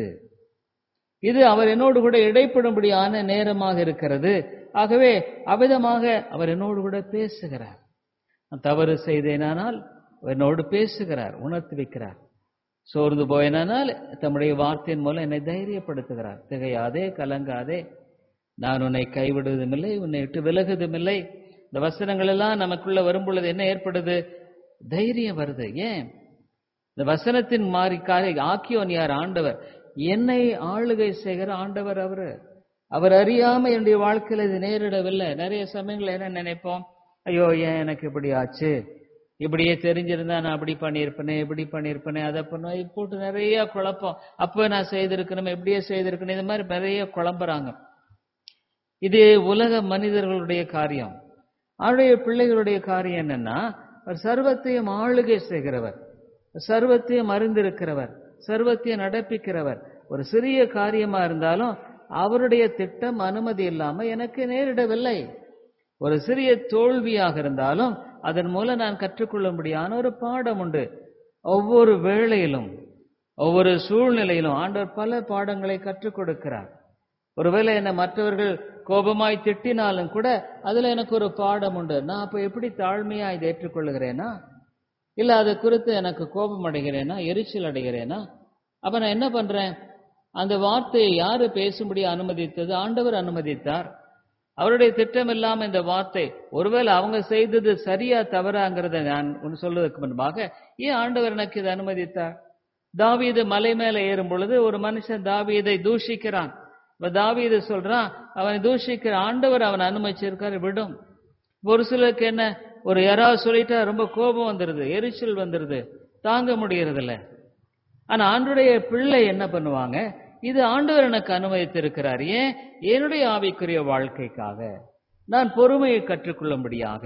இது அவர் என்னோடு கூட இடைப்படும்படியான நேரமாக இருக்கிறது. ஆகவே அவ்விதமாக அவர் என்னோடு கூட பேசுகிறார். நான் தவறு செய்தேனானால் என்னோடு பேசுகிறார், உணர்த்தி வைக்கிறார். சோர்ந்து போயினால் தம்முடைய வார்த்தையின் மூலம் என்னை தைரியப்படுத்துகிறார். திகையாதே, கலங்காதே, நான் உன்னை கைவிடுவதுமில்லை, உன்னை விட்டு விலகுவதுமில்லை. இந்த வசனங்கள் எல்லாம் நமக்குள்ள வரும் பொழுது என்ன ஏற்படுது? தைரியம் வருது. ஏன்? இந்த வசனத்தின் மாறி ஆக்கியோன் யார்? ஆண்டவர். என்னை ஆளுகை செய்கிற ஆண்டவர் அவரு. அவர் அறியாம என்னுடைய வாழ்க்கையில இது நேரிடவில்லை. நிறைய சமயங்கள் என்ன நினைப்போம்? ஐயோ, ஏன் எனக்கு இப்படி ஆச்சு? இப்படியே தெரிஞ்சிருந்தா நான் அப்படி பண்ணியிருப்பேனே, இப்படி பண்ணியிருப்பேனே, அதை பண்ணுவேன் போட்டு நிறைய குழப்பம். அப்ப நான் செய்திருக்கணும், எப்படியே செய்திருக்கணும், இது மாதிரி நிறைய குழம்புறாங்க. இது உலக மனிதர்களுடைய காரியம். அவருடைய பிள்ளைகளுடைய காரியம் என்னன்னா, அவர் சர்வத்தையும் ஆளுகை செய்கிறவர், சர்வத்தையும் அறிந்திருக்கிறவர், சர்வத்தையும் நடப்பிக்கிறவர். ஒரு சிறிய காரியமா இருந்தாலும் அவருடைய திட்டம் அனுமதி இல்லாம எனக்கு நேரிடவில்லை. ஒரு சிறிய தோல்வியாக இருந்தாலும் அதன் மூலம் நான் கற்றுக்கொள்ளும்படியான ஒரு பாடம் உண்டு. ஒவ்வொரு வேளையிலும் ஒவ்வொரு சூழ்நிலையிலும் ஆண்டவர் பல பாடங்களை கற்றுக் கொடுக்கிறார். ஒருவேளை என்ன மற்றவர்கள் கோபமாய் திட்டினாலும் கூட அதுல எனக்கு ஒரு பாடம் உண்டு. நான் அப்ப எப்படி தாழ்மையா இதை ஏற்றுக்கொள்ளுகிறேனா, இல்ல அதை குறித்து எனக்கு கோபம் அடைகிறேனா, எரிச்சல் அடைகிறேனா? அப்ப நான் என்ன பண்றேன்? அந்த வார்த்தையை யாரு பேசும்படி அனுமதித்தது? ஆண்டவர் அனுமதித்தார். அவருடைய திட்டம் இல்லாம இந்த வார்த்தை, ஒருவேளை அவங்க செய்தது சரியா தவறாங்கிறத நான் சொல்வதற்கு முன்பாக ஏன் ஆண்டவர் எனக்கு இதை அனுமதித்தார்? தாவீது மலை மேல ஏறும் பொழுது ஒரு மனுஷன் தாவீதை தூஷிக்கிறான். தாவீது சொல்றான், அவனை தூஷிக்கிற ஆண்டவர் அவனை அனுமதிச்சிருக்காரு, விடும். ஒரு சிலருக்கு என்ன, ஒரு யாராவது சொல்லிட்டா ரொம்ப கோபம் வந்துருது, எரிச்சல் வந்துருது, தாங்க முடியறது இல்ல. ஆனா ஆண்டவருடைய பிள்ளை என்ன பண்ணுவாங்க? இது ஆண்டவர் எனக்கு அனுமதித்திருக்கிறார். ஏன்? என்னுடைய ஆவிக்குரிய வாழ்க்கைக்காக, நான் பொறுமையை கற்றுக்கொள்ளும்படியாக.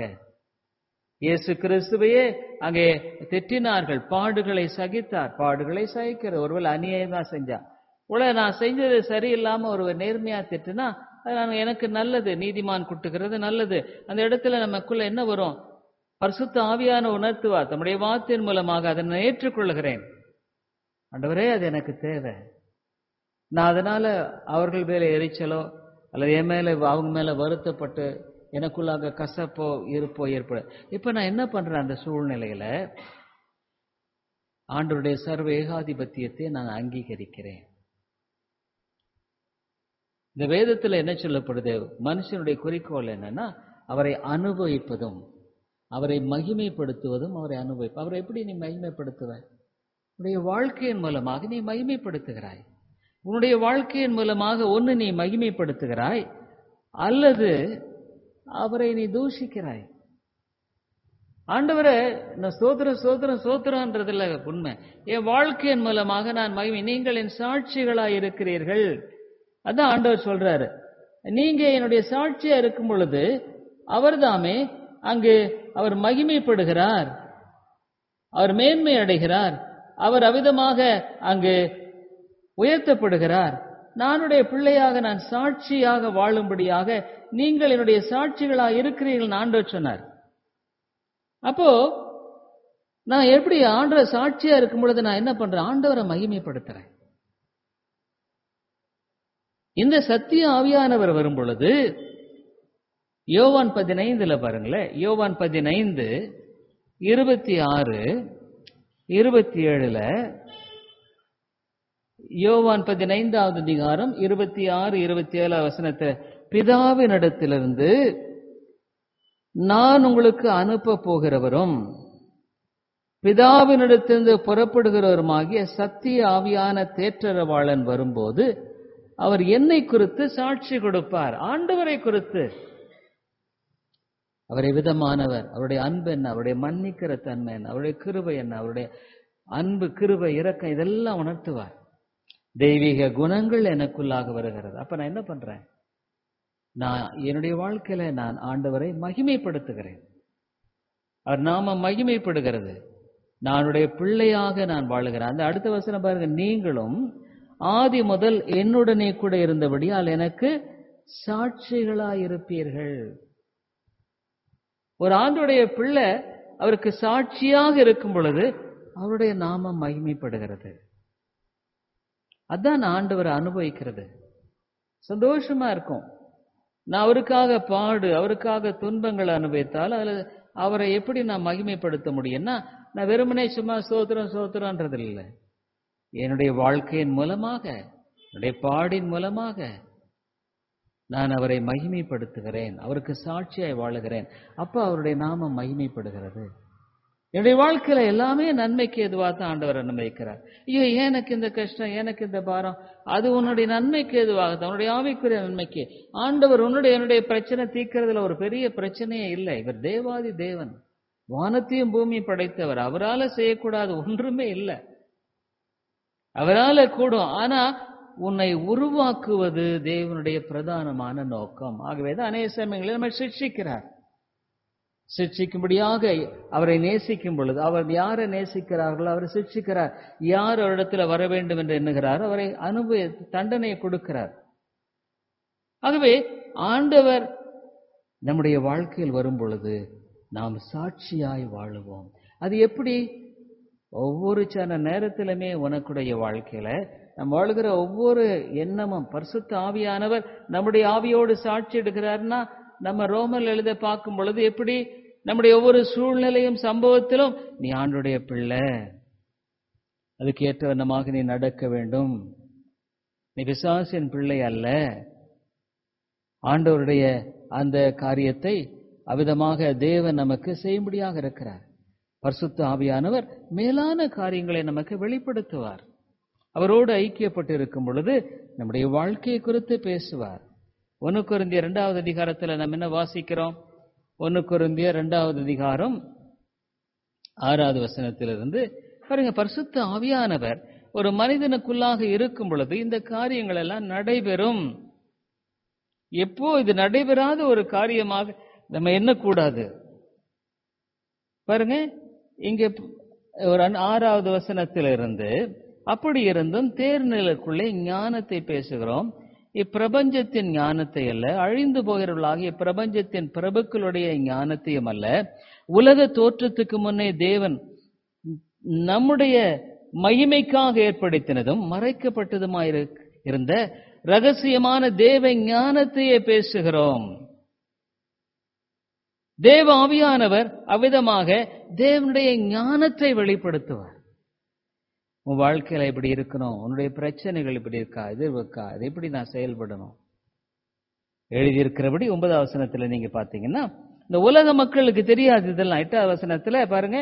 இயேசு கிறிஸ்துவையே அங்கே திட்டினார்கள், பாடுகளை சகித்தார். பாடுகளை சகிக்கிற ஒருவேளை அநியாயமா செஞ்சார். நான் செஞ்சது சரியில்லாம ஒரு நேர்மையா திட்டுனா அது எனக்கு நல்லது, நீதிமான் குட்டுகிறது நல்லது. அந்த இடத்துல நமக்குள்ள என்ன வரும்? பரிசுத்த ஆவியான உணர்த்துவார். தம்முடைய வார்த்தையின் மூலமாக அதை நான் ஏற்றுக்கொள்கிறேன். ஆண்டவரே, அது எனக்கு தேவை. நான் அதனால அவர்கள் மேல எரிச்சலோ அல்லது என் மேல அவங்க மேல வருத்தப்பட்டு எனக்குள்ளாக கசப்போ இருப்போ ஏற்பட. இப்ப நான் என்ன பண்றேன்? அந்த சூழ்நிலையில ஆண்டவருடைய சர்வ ஏகாதிபத்தியத்தை நான் அங்கீகரிக்கிறேன். இந்த வேதத்துல என்ன சொல்லப்படுது? மனுஷனுடைய குறிக்கோள் என்னன்னா, அவரை அனுபவிப்பதும் அவரை மகிமைப்படுத்துவதும். அவரை எப்படி நீ மகிமைப்படுத்துவ? உன்னுடைய வாழ்க்கையின் மூலமாக நீ மகிமைப்படுத்துகிறாய். உன்னுடைய வாழ்க்கையின் மூலமாக ஒன்று நீ மகிமைப்படுத்துகிறாய், அல்லது அவரை நீ தூஷிக்கிறாய். ஆண்டவரை நான் சோத்திரன்றதில்ல உண்மை. என் வாழ்க்கையின் மூலமாக நான் மகிமை, நீங்கள் என் சாட்சிகளாய் இருக்கிறீர்கள். அதான் ஆண்டவர் சொல்றாரு. நீங்க என்னுடைய சாட்சியா இருக்கும் பொழுது அவர்தாமே அங்கு அவர் மகிமைப்படுகிறார், அவர் மேன்மை அடைகிறார், அவர் அவிதமாக அங்கு உயர்த்தப்படுகிறார். நானுடைய பிள்ளையாக நான் சாட்சியாக வாழும்படியாக நீங்கள் என்னுடைய சாட்சிகளாக இருக்கிறீர்கள் ஆண்டவர் சொன்னார். அப்போ நான் எப்படி ஆண்டவரை சாட்சியா இருக்கும் பொழுது நான் என்ன பண்றேன்? ஆண்டவரை மகிமைப்படுத்துறேன். இந்த சத்திய ஆவியானவர் வரும் பொழுது யோவான் 15 பாருங்களேன், யோவான் 15 26 27 யோவான் 15வது அதிகாரம் 26 27 வசனத்தை, பிதாவினிடத்திலிருந்து நான் உங்களுக்கு அனுப்ப போகிறவரும் பிதாவினிடத்திலிருந்து புறப்படுகிறவருமாகிய சத்திய ஆவியான தேற்றரவாளன் வரும்போது அவர் என்னை குறித்து சாட்சி கொடுப்பார். ஆண்டவரை குறித்து, அவரை விதமானவர், அவருடைய அன்பு என்ன, அவருடைய மன்னிக்கிற தன்மை என்ன, அவருடைய கிருபை என்ன, அவருடைய அன்பு கிருபை இரக்கம் இதெல்லாம் உணர்த்துவார். தெய்வீக குணங்கள் எனக்குள்ளாக வருகிறது. அப்ப நான் என்ன பண்றேன்? நான் என்னுடைய வாழ்க்கையில நான் ஆண்டவரை மகிமைப்படுத்துகிறேன். அவர் நாம மகிமைப்படுகிறது. நானுடைய பிள்ளையாக நான் வாழுகிறேன். அந்த அடுத்த வசனம் பாருங்க, நீங்களும் ஆதி முதல் என்னுடனே கூட இருந்தபடியால் எனக்கு சாட்சிகளாயிருப்பீர்கள். ஒரு ஆண்டுடைய பிள்ளை அவருக்கு சாட்சியாக இருக்கும் பொழுது அவருடைய நாமம் மகிமைப்படுகிறது. அதான் ஆண்டவர் அனுபவிக்கிறது. சந்தோஷமா இருக்கும். நான் அவருக்காக அவருக்காக துன்பங்களை அனுபவித்தால் அதில் அவரை எப்படி நான் மகிமைப்படுத்த முடியும்னா, நான் வெறுமனே சும்மா சோத்திரன்றது இல்லை. என்னுடைய வாழ்க்கையின் மூலமாக, என்னுடைய பாடின் மூலமாக நான் அவரை மகிமைப்படுத்துகிறேன், அவருக்கு சாட்சியாய் வாழுகிறேன். அப்ப அவருடைய நாமம் மகிமைப்படுகிறது. என்னுடைய வாழ்க்கையில எல்லாமே நன்மைக்கு எதுவாக தான் ஆண்டவர் அனுமதிக்கிறார். ஐயோ, எனக்கு இந்த கஷ்டம், எனக்கு இந்த பாரம், அது உன்னுடைய நன்மைக்கு எதுவாக தான், உன்னுடைய ஆவிக்குரிய நன்மைக்கு. ஆண்டவர் என்னுடைய பிரச்சனை தீர்க்கிறதுல ஒரு பெரிய பிரச்சனையே இல்லை. இவர் தேவாதி தேவன், வானத்தையும் பூமியும் படைத்தவர். அவரால செய்யக்கூடாது ஒன்றுமே இல்லை. அவரால கூடும். ஆனா உன்னை உருவாக்குவது தேவனுடைய பிரதானமான நோக்கம். ஆகவேதான் அநேக சமயங்களில் நம்ம சிக்ஷிக்கிறார். சிக்ஷிக்கும்படியாக அவரை நேசிக்கும் பொழுது, அவர் யாரை நேசிக்கிறார்களோ அவரை சிக்ஷிக்கிறார். யார் அவரிடத்துல வர வேண்டும் என்று எண்ணுகிறார் அவரை தண்டனையை கொடுக்கிறார். ஆகவே ஆண்டவர் நம்முடைய வாழ்க்கையில் வரும் பொழுது நாம் சாட்சியாய் வாழுவோம். அது எப்படி? ஒவ்வொரு சன நேரத்திலுமே உனக்குடைய வாழ்க்கையில நம்ம வாழ்கிற ஒவ்வொரு எண்ணமும் பரிசுத்த ஆவியானவர் நம்முடைய ஆவியோடு சாட்சி எடுக்கிறார்னா, நம்ம ரோமர் எழுத பார்க்கும் பொழுது எப்படி நம்முடைய ஒவ்வொரு சூழ்நிலையும் சம்பவத்திலும் நீ ஆண்டுடைய பிள்ளை, அதுக்கு ஏற்ற வண்ணமாக நீ நடக்க வேண்டும், நீ பிசாசின் பிள்ளை அல்ல. ஆண்டவருடைய அந்த காரியத்தை அவ்விதமாக தேவன் நமக்கு செய்யும்படியாக இருக்கிறார். பரிசுத்த ஆவியானவர் மேலான காரியங்களை நமக்கு வெளிப்படுத்துவார். அவரோடு ஐக்கியப்பட்டு இருக்கும் பொழுது நம்முடைய வாழ்க்கையை குறித்து பேசுவார். 1 கொரிந்தியர் 2வது அதிகாரத்தில் நம்ம என்ன வாசிக்கிறோம்? 1 கொரிந்தியர் 2வது அதிகாரம் 6வது வசனத்திலிருந்து பாருங்க. பரிசுத்த ஆவியானவர் ஒரு மனிதனுக்குள்ளாக இருக்கும் பொழுது இந்த காரியங்கள் எல்லாம் நடைபெறும். எப்போ இது நடைபெறாத ஒரு காரியமாக நம்ம எண்ணக்கூடாது. பாருங்க, இங்க ஒரு 6வது வசனத்திலிருந்து, அப்படி இருந்தும் தேர்நிலைக்குள்ளே ஞானத்தை பேசுகிறோம், இப்பிரபஞ்சத்தின் ஞானத்தை அல்ல, அழிந்து போகிறவர்களாகிய பிரபஞ்சத்தின் பிரபுக்களுடைய ஞானத்தையும் அல்ல, உலக தோற்றத்துக்கு முன்னே தேவன் நம்முடைய மகிமைக்காக ஏற்படுத்தினதும் மறைக்கப்பட்டதுமாயிருந்த ரகசியமான தேவ ஞானத்தையே பேசுகிறோம். தேவ ஆவியானவர் அவ்விதமாக தேவனுடைய ஞானத்தை வெளிப்படுத்துவார். உன் வாழ்க்கையில இப்படி இருக்கணும், உன்னுடைய பிரச்சனைகள் இப்படி இருக்கா, இது இருக்கா, இது எப்படி நான் செயல்படணும் எழுதியிருக்கிறபடி 9வது வசனத்துல நீங்க பாத்தீங்கன்னா, இந்த உலக மக்களுக்கு தெரியாது இதெல்லாம். 8வது வசனத்துல பாருங்க,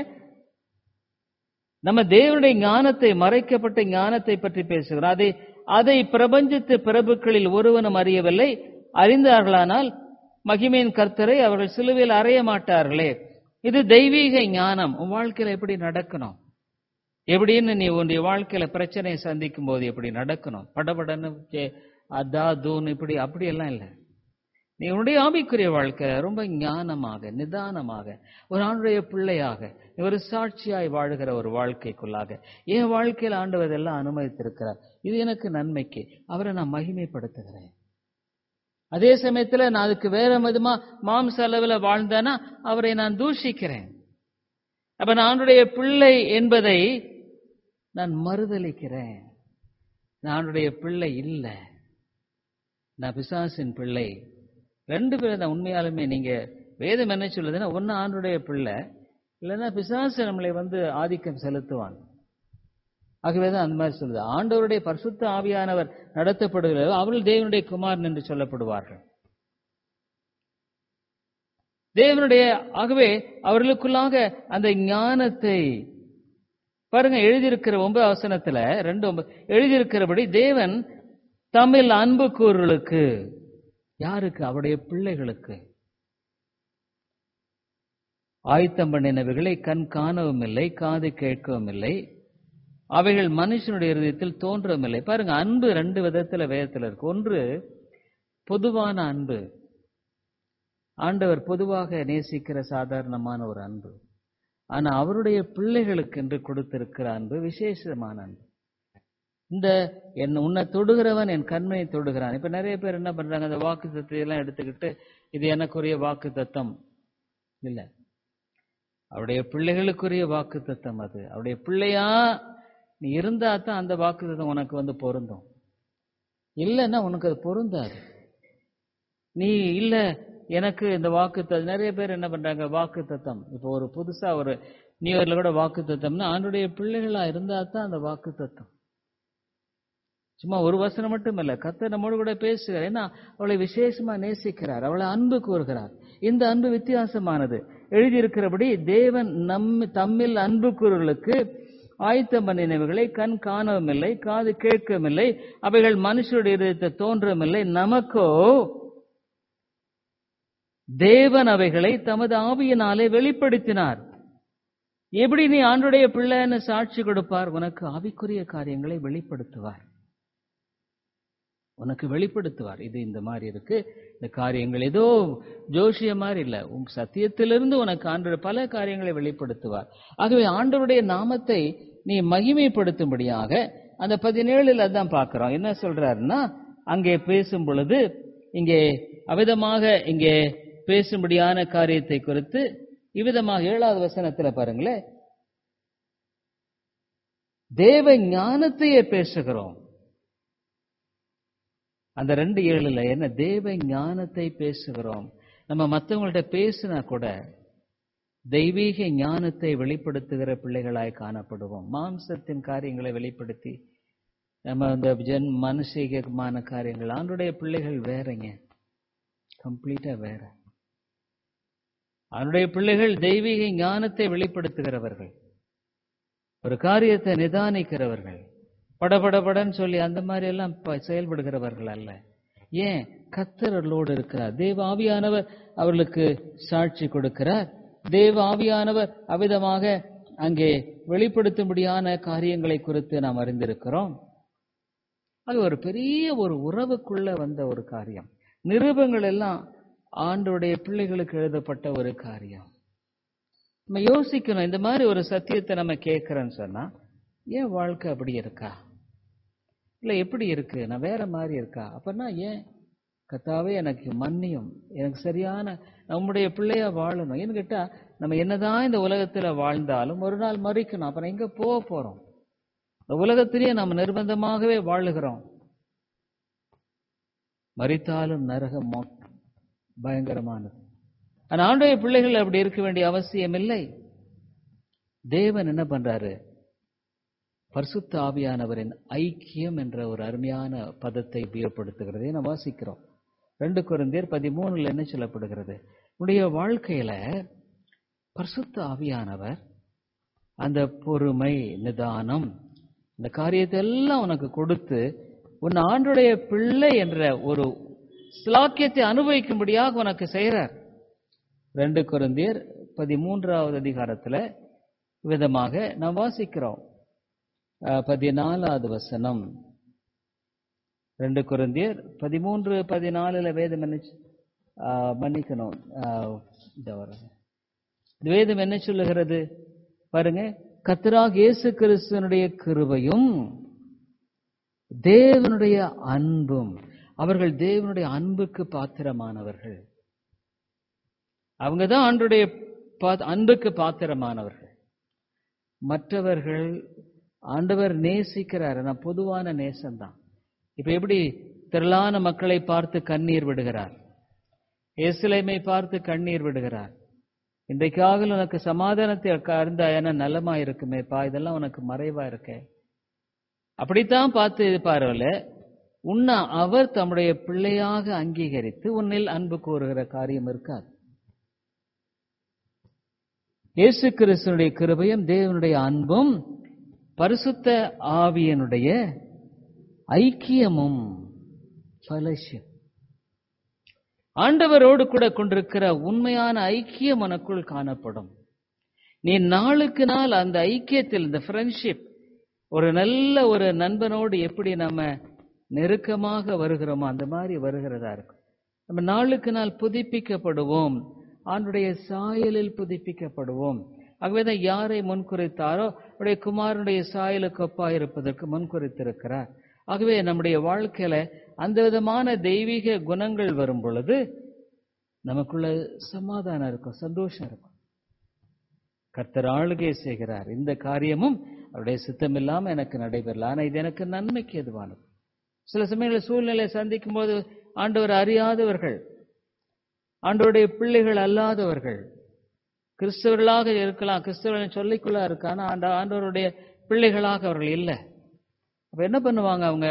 நம்ம தேவனுடைய ஞானத்தை, மறைக்கப்பட்ட ஞானத்தை பற்றி பேசுகிறோம். அதை பிரபஞ்சத்து பிரபுக்களில் ஒருவனும் அறியவில்லை. அறிந்தார்களானால் மகிமையின் கர்த்தரை அவர்கள் சிலுவையில் அறைய மாட்டார்களே. இது தெய்வீக ஞானம். உன் வாழ்க்கையில எப்படி நடக்கணும், எப்படின்னு நீ உன்னுடைய வாழ்க்கையில பிரச்சனையை சந்திக்கும் போது எப்படி நடக்கணும், படபடன்னு அதாதூன்னு இப்படி அப்படியெல்லாம் இல்லை. நீ உன்னுடைய ஆவிக்குரிய வாழ்க்கை ரொம்ப ஞானமாக, நிதானமாக, ஒரு ஆண்டுடைய பிள்ளையாக, ஒரு சாட்சியாய் வாழுகிற ஒரு வாழ்க்கைக்குள்ளாக என் வாழ்க்கையில் ஆண்டவர் எல்லாம் அனுமதித்திருக்கிறார். இது எனக்கு நன்மைக்கு, அவரை நான் மகிமைப்படுத்துகிறேன். அதே சமயத்துல நான் அதுக்கு வேற விதமா மாம்ச அளவில் வாழ்ந்தேன்னா அவரை நான் தூஷிக்கிறேன். அப்ப நான் ஆண்டுடைய பிள்ளை என்பதை நான் மறுதலிக்கிறேன். நான் ஆண்டுடைய பிள்ளை இல்லை. நான் பிசாசின் பிள்ளை. 2 பேர் தான் உண்மையாலுமே. நீங்க வேதம் என்ன சொல்லுதுன்னா, ஒன்னு ஆண்டுடைய பிள்ளை, இல்லைன்னா பிசாசு நம்மளை ஆதிக்கம் செலுத்துவான். ஆகவேதான் அந்த மாதிரி சொல்லுது. ஆண்டவருடைய பரிசுத்த ஆவியானவர் நடத்தப்படுகிறார், அவர்கள் தேவனுடைய குமாரன் என்று சொல்லப்படுவார்கள். தேவனுடைய ஆகவே அவர்களுக்குள்ளாக அந்த ஞானத்தை பாருங்க. எழுதியிருக்கிற 9 வசனத்துல 2:9 எழுதியிருக்கிறபடி தேவன் தம்மில் அன்பு கூறுகளுக்கு, யாருக்கு? அவருடைய பிள்ளைகளுக்கு ஆயத்தம் பண்ணினவைகளை கண் காணவும் இல்லை, காது கேட்கவும் இல்லை, அவைகள் மனுஷனுடைய இருதயத்தில் தோன்றவும் இல்லை. பாருங்க, அன்பு 2 விதத்துல வேதத்தில் இருக்கு. ஒன்று பொதுவான அன்பு, ஆண்டவர் பொதுவாக நேசிக்கிற சாதாரணமான ஒரு அன்பு. ஆனா அவருடைய பிள்ளைகளுக்கு என்று கொடுத்திருக்கிற அன்பு விசேஷமான அன்பு. உன்னை தொடுகிறவன் என் கண்மையை தொடுகிறான். இப்ப நிறைய பேர் என்ன பண்றாங்க, அந்த வாக்கு தத்துவத்தை எல்லாம் எடுத்துக்கிட்டு இது எனக்குரிய வாக்கு தத்தம் இல்ல, அவருடைய பிள்ளைகளுக்குரிய வாக்கு தத்தம். அது அவருடைய பிள்ளையா நீ இருந்தா தான் அந்த வாக்கு தத்தம் உனக்கு பொருந்தும். இல்லைன்னா உனக்கு அது பொருந்தாது. நீ இல்ல எனக்கு இந்த வாக்கு தத்தம். நிறைய பேர் என்ன பண்றாங்க, வாக்கு தத்தம் இப்போ ஒரு புதுசா ஒரு நியூ இயர்ல கூட வாக்கு தத்தம்னா அவனுடைய பிள்ளைகளா இருந்தா தான் அந்த வாக்கு தத்தம். சும்மா ஒரு வசனம் மட்டும் இல்ல, கர்த்தர் நம்மோடு கூட பேசுகிறார். ஏன்னா அவளை விசேஷமா நேசிக்கிறார், அவளை அன்பு கூறுகிறார். இந்த அன்பு வித்தியாசமானது. எழுதியிருக்கிறபடி தேவன் தம்மில் அன்பு கூறுகளுக்கு ஆயத்தம் பண்ணினவைகளை கண் காணவும் இல்லை, காது கேட்கவும் இல்லை, அவைகள் மனுஷருடைய இதயத்தை தோன்றவும் இல்லை. நமக்கோ தேவன் அவைகளை தமது ஆவியினாலே வெளிப்படுத்தினார். எப்படி நீ ஆண்டுடைய பிள்ளைன்னு சாட்சி கொடுப்பார்? உனக்கு ஆவிக்குரிய காரியங்களை வெளிப்படுத்துவார், உனக்கு வெளிப்படுத்துவார். இது இந்த மாதிரி இருக்கு, இந்த காரியங்கள் ஏதோ ஜோசிய மாதிரி இல்ல, சத்தியத்திலிருந்து உனக்கு ஆண்டவர் பல காரியங்களை வெளிப்படுத்துவார். ஆகவே ஆண்டவருடைய நாமத்தை நீ மகிமைப்படுத்தும்படியாக அந்த 17 அதான் பார்க்கிறோம். என்ன சொல்றாருன்னா, அங்கே பேசும் பொழுது இங்கே அவிதமாக இங்கே பேசும்படியான காரியத்தை குறித்து இவ்விதமாக 7வது வசனத்துல பாருங்களேன், தேவ ஞானத்தையே பேசுகிறோம். அந்த 2:7 என்ன, தேவ ஞானத்தை பேசுகிறோம். நம்ம மற்றவங்கள்ட்ட பேசினா கூட தெய்வீக ஞானத்தை வெளிப்படுத்துகிற பிள்ளைகளாய் காணப்படுவோம். மாம்சத்தின் காரியங்களை வெளிப்படுத்தி நம்ம இந்த மனுஷீகமான காரியங்கள், ஆண்டுடைய பிள்ளைகள் வேறங்க, கம்ப்ளீட்டா வேற. அவனுடைய பிள்ளைகள் தெய்வீக ஞானத்தை வெளிப்படுத்துகிறவர்கள், ஒரு காரியத்தை நிதானிக்கிறவர்கள், படபடபடன்னு சொல்லி அந்த மாதிரி எல்லாம் செயல்படுகிறவர்கள் அல்ல. ஏன்? கர்த்தரோடு இருக்கிறார். தேவ ஆவியானவர் அவர்களுக்கு சாட்சி கொடுக்கிறார். தேவ ஆவியானவர் அவ்விதமாக அங்கே வெளிப்படுத்தும்படியான காரியங்களை குறித்து நாம் அறிந்திருக்கிறோம். அது ஒரு பெரிய ஒரு உறவுக்குள்ள வந்த ஒரு காரியம். நிருபங்கள் எல்லாம் ஆண்டவருடைய பிள்ளைகளுக்கு எழுதப்பட்ட ஒரு காரியம். நம்ம யோசிக்கணும், இந்த மாதிரி ஒரு சத்தியத்தை நம்ம கேட்கிறோன்னு சொன்னா ஏன் வாழ்க்கை அப்படி இருக்கா, இல்ல எப்படி இருக்கு, நான் வேற மாதிரி இருக்கா? அப்படின்னா ஏன்? கர்த்தாவே எனக்கு மன்னியும், எனக்கு சரியான நம்முடைய பிள்ளையா வாழணும். ஏன்னு கேட்டா, நம்ம என்னதான் இந்த உலகத்துல வாழ்ந்தாலும் ஒரு நாள் மறிக்கணும். அப்புறம் எங்க போக போறோம்? இந்த உலகத்திலேயே நம்ம நிர்பந்தமாகவே வாழுகிறோம். மரித்தாலும் நரகம் பயங்கரமானது. ஆனா ஆண்டவருடைய பிள்ளைகள் அப்படி இருக்க வேண்டிய அவசியம் இல்லை. தேவன் என்ன பண்றாரு? பரிசுத்த ஆவியானவரின் ஐக்கியம் என்ற ஒரு அருமையான பதத்தை உபயோகப்படுத்துகிறதை நாம் வாசிக்கிறோம். 2 கொரிந்தியர் 13 என்ன சொல்லப்படுகிறது? உடைய வாழ்க்கையில பரிசுத்த ஆவியானவர் அந்த பொறுமை, நிதானம், இந்த காரியத்தை எல்லாம் உனக்கு கொடுத்து உன் ஆண்டுடைய பிள்ளை என்ற ஒரு ஸ்லாக்கியத்தை அனுபவிக்கும்படியாக உனக்கு செய்கிறார். 2 கொரிந்தியர் 13வது அதிகாரத்துல விதமாக நாம் வாசிக்கிறோம். 14வது வசனம். 2 கொரிந்தியர் 13:14 வேதம் என்ன மன்னிக்கணும், வேதம் என்ன சொல்லுகிறது பாருங்க. கர்த்தராகிய இயேசு கிறிஸ்துவினுடைய கிருபையும் தேவனுடைய அன்பும், அவர்கள் தேவனுடைய அன்புக்கு பாத்திரமானவர்கள். அவங்கதான் ஆண்டவருடைய அன்புக்கு பாத்திரமானவர்கள். மற்றவர்கள் ஆண்டவர் நேசிக்கிறார், நான் பொதுவான நேசம்தான். இப்ப எப்படி திரளான மக்களை பார்த்து கண்ணீர் விடுகிறார். எருசலேமை பார்த்து கண்ணீர் விடுகிறார். இன்றைக்காக உனக்கு சமாதானத்தை அறிந்தாயன நலமா இருக்குமேப்பா, இதெல்லாம் உனக்கு மறைவா இருக்க. அப்படித்தான் பார்த்து இருப்பார்ல, உன்னை அவர் தம்முடைய பிள்ளையாக அங்கீகரித்து உன்னில் அன்பு கூறுகிற காரியம் இருக்காது. இயேசு கிறிஸ்துவினுடைய கிருபையும் தேவனுடைய அன்பும் பரிசுத்த ஆவியினுடைய ஐக்கியமும் fellowship, ஆண்டவரோடு கூட கொண்டிருக்கிற உண்மையான ஐக்கியம் உனக்குள் காணப்படும். நீ நாளுக்கு நாள் அந்த ஐக்கியத்தில், இந்த ஃப்ரெண்ட்ஷிப், ஒரு நல்ல ஒரு நண்பனோடு எப்படி நம்ம நெருக்கமாக வருகிறோமோ அந்த மாதிரி வருகிறதா இருக்கும். நம்ம நாளுக்கு நாள் புதுப்பிக்கப்படுவோம், ஆண்டுடைய சாயலில் புதுப்பிக்கப்படுவோம். ஆகவேதான் யாரை முன்குறித்தாரோ அவருடைய குமாரனுடைய சாயலுக்கு ஒப்பாக இருப்பதற்கு முன்குறித்திருக்கிறார். ஆகவே நம்முடைய வாழ்க்கையில அந்த விதமான தெய்வீக குணங்கள் வரும் பொழுது நமக்குள்ள சமாதானம் இருக்கும், சந்தோஷம் இருக்கும். கர்த்தர் ஆளுகை செய்கிறார். இந்த காரியமும் அவருடைய சித்தம் இல்லாம எனக்கு நடைபெறல, ஆனா இது எனக்கு நன்மைக்கு எதுவானது. சில சமயங்களில் சூழ்நிலை சந்திக்கும் போது ஆண்டவர் அறியாதவர்கள், ஆண்டவருடைய பிள்ளைகள் அல்லாதவர்கள், கிறிஸ்தவர்களாக இருக்கலாம், கிறிஸ்தவர்கள் சொல்லிக்குள்ள இருக்கான ஆண்டவருடைய பிள்ளைகளாக அவர்கள் இல்லை. அப்ப என்ன பண்ணுவாங்க? அவங்க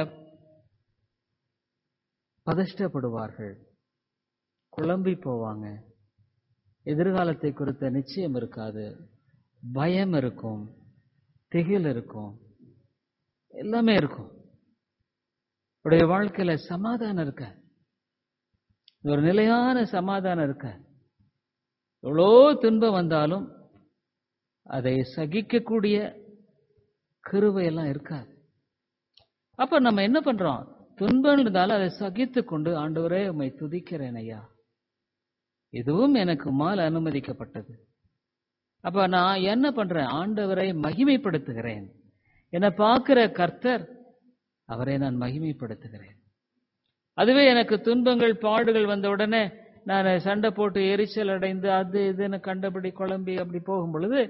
பதஷ்டப்படுவார்கள், குழம்பி போவாங்க, எதிர்காலத்தை குறித்த நிச்சயம் இருக்காது, பயம் இருக்கும், திகில் இருக்கும், எல்லாமே இருக்கும். உடைய வாழ்க்கையில சமாதானம் இருக்க, ஒரு நிலையான சமாதானம் இருக்க. எவ்வளோ துன்பம் வந்தாலும் அதை சகிக்கக்கூடிய கிருபையெல்லாம் இருக்காது. அப்ப நம்ம என்ன பண்றோம்? துன்பம் இருந்தாலும் அதை சகித்து கொண்டு, ஆண்டவரே உம்மை துதிக்கிறேன் ஐயா, இதுவும் எனக்கு உம்மால் அனுமதிக்கப்பட்டது. அப்ப நான் என்ன பண்றேன்? ஆண்டவரை மகிமைப்படுத்துகிறேன். என்னை பார்க்கிற கர்த்தர், அவரை நான் மகிமைப்படுத்துகிறேன். அதுவே எனக்கு துன்பங்கள் பாடுகள் வந்த உடனே நான் சண்டை போட்டு எரிச்சல் அடைந்து அது இதுன்னு கண்டபடி குழம்பி அப்படி போகும் பொழுது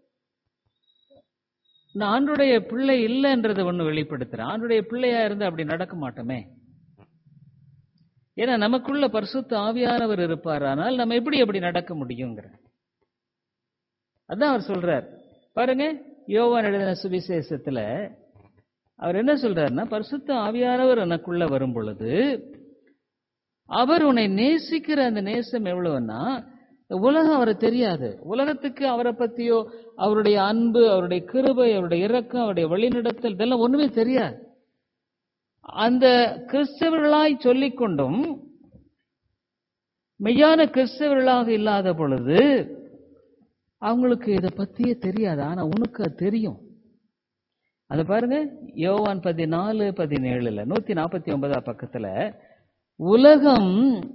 நான் ஆண்டுடைய பிள்ளை இல்லைன்றதை ஒண்ணு வெளிப்படுத்துறேன். ஆண்டுடைய பிள்ளையா இருந்து அப்படி நடக்க மாட்டோமே. ஏன்னா நமக்குள்ள பரிசுத்த ஆவியானவர் இருப்பார், ஆனால் நம்ம எப்படி அப்படி நடக்க முடியுங்கிற அதான் அவர் சொல்றார். பாருங்க, யோவான் எழுதின சுவிசேஷத்துல அவர் என்ன சொல்றாருன்னா, பரிசுத்த ஆவியானவர் எனக்குள்ள வரும் பொழுது அவர் உன்னை நேசிக்கிற அந்த நேசம் எவ்வளவுன்னா, உலகம் அவரை தெரியாது. உலகத்துக்கு அவரை பத்தியோ, அவருடைய அன்பு, அவருடைய கிருபை, அவருடைய இரக்கம், அவருடைய வழிநடத்தல், இதெல்லாம் ஒண்ணுமே தெரியாது. அந்த கிறிஸ்தவர்களாய் சொல்லிக்கொண்டும் மெய்யான கிறிஸ்தவர்களாக இல்லாத பொழுது அவங்களுக்கு இதை பத்தியே தெரியாது. ஆனா உனக்கு அது தெரியும். அது பாருங்க, யோவான் 14:17 149 பக்கத்துல உலகம்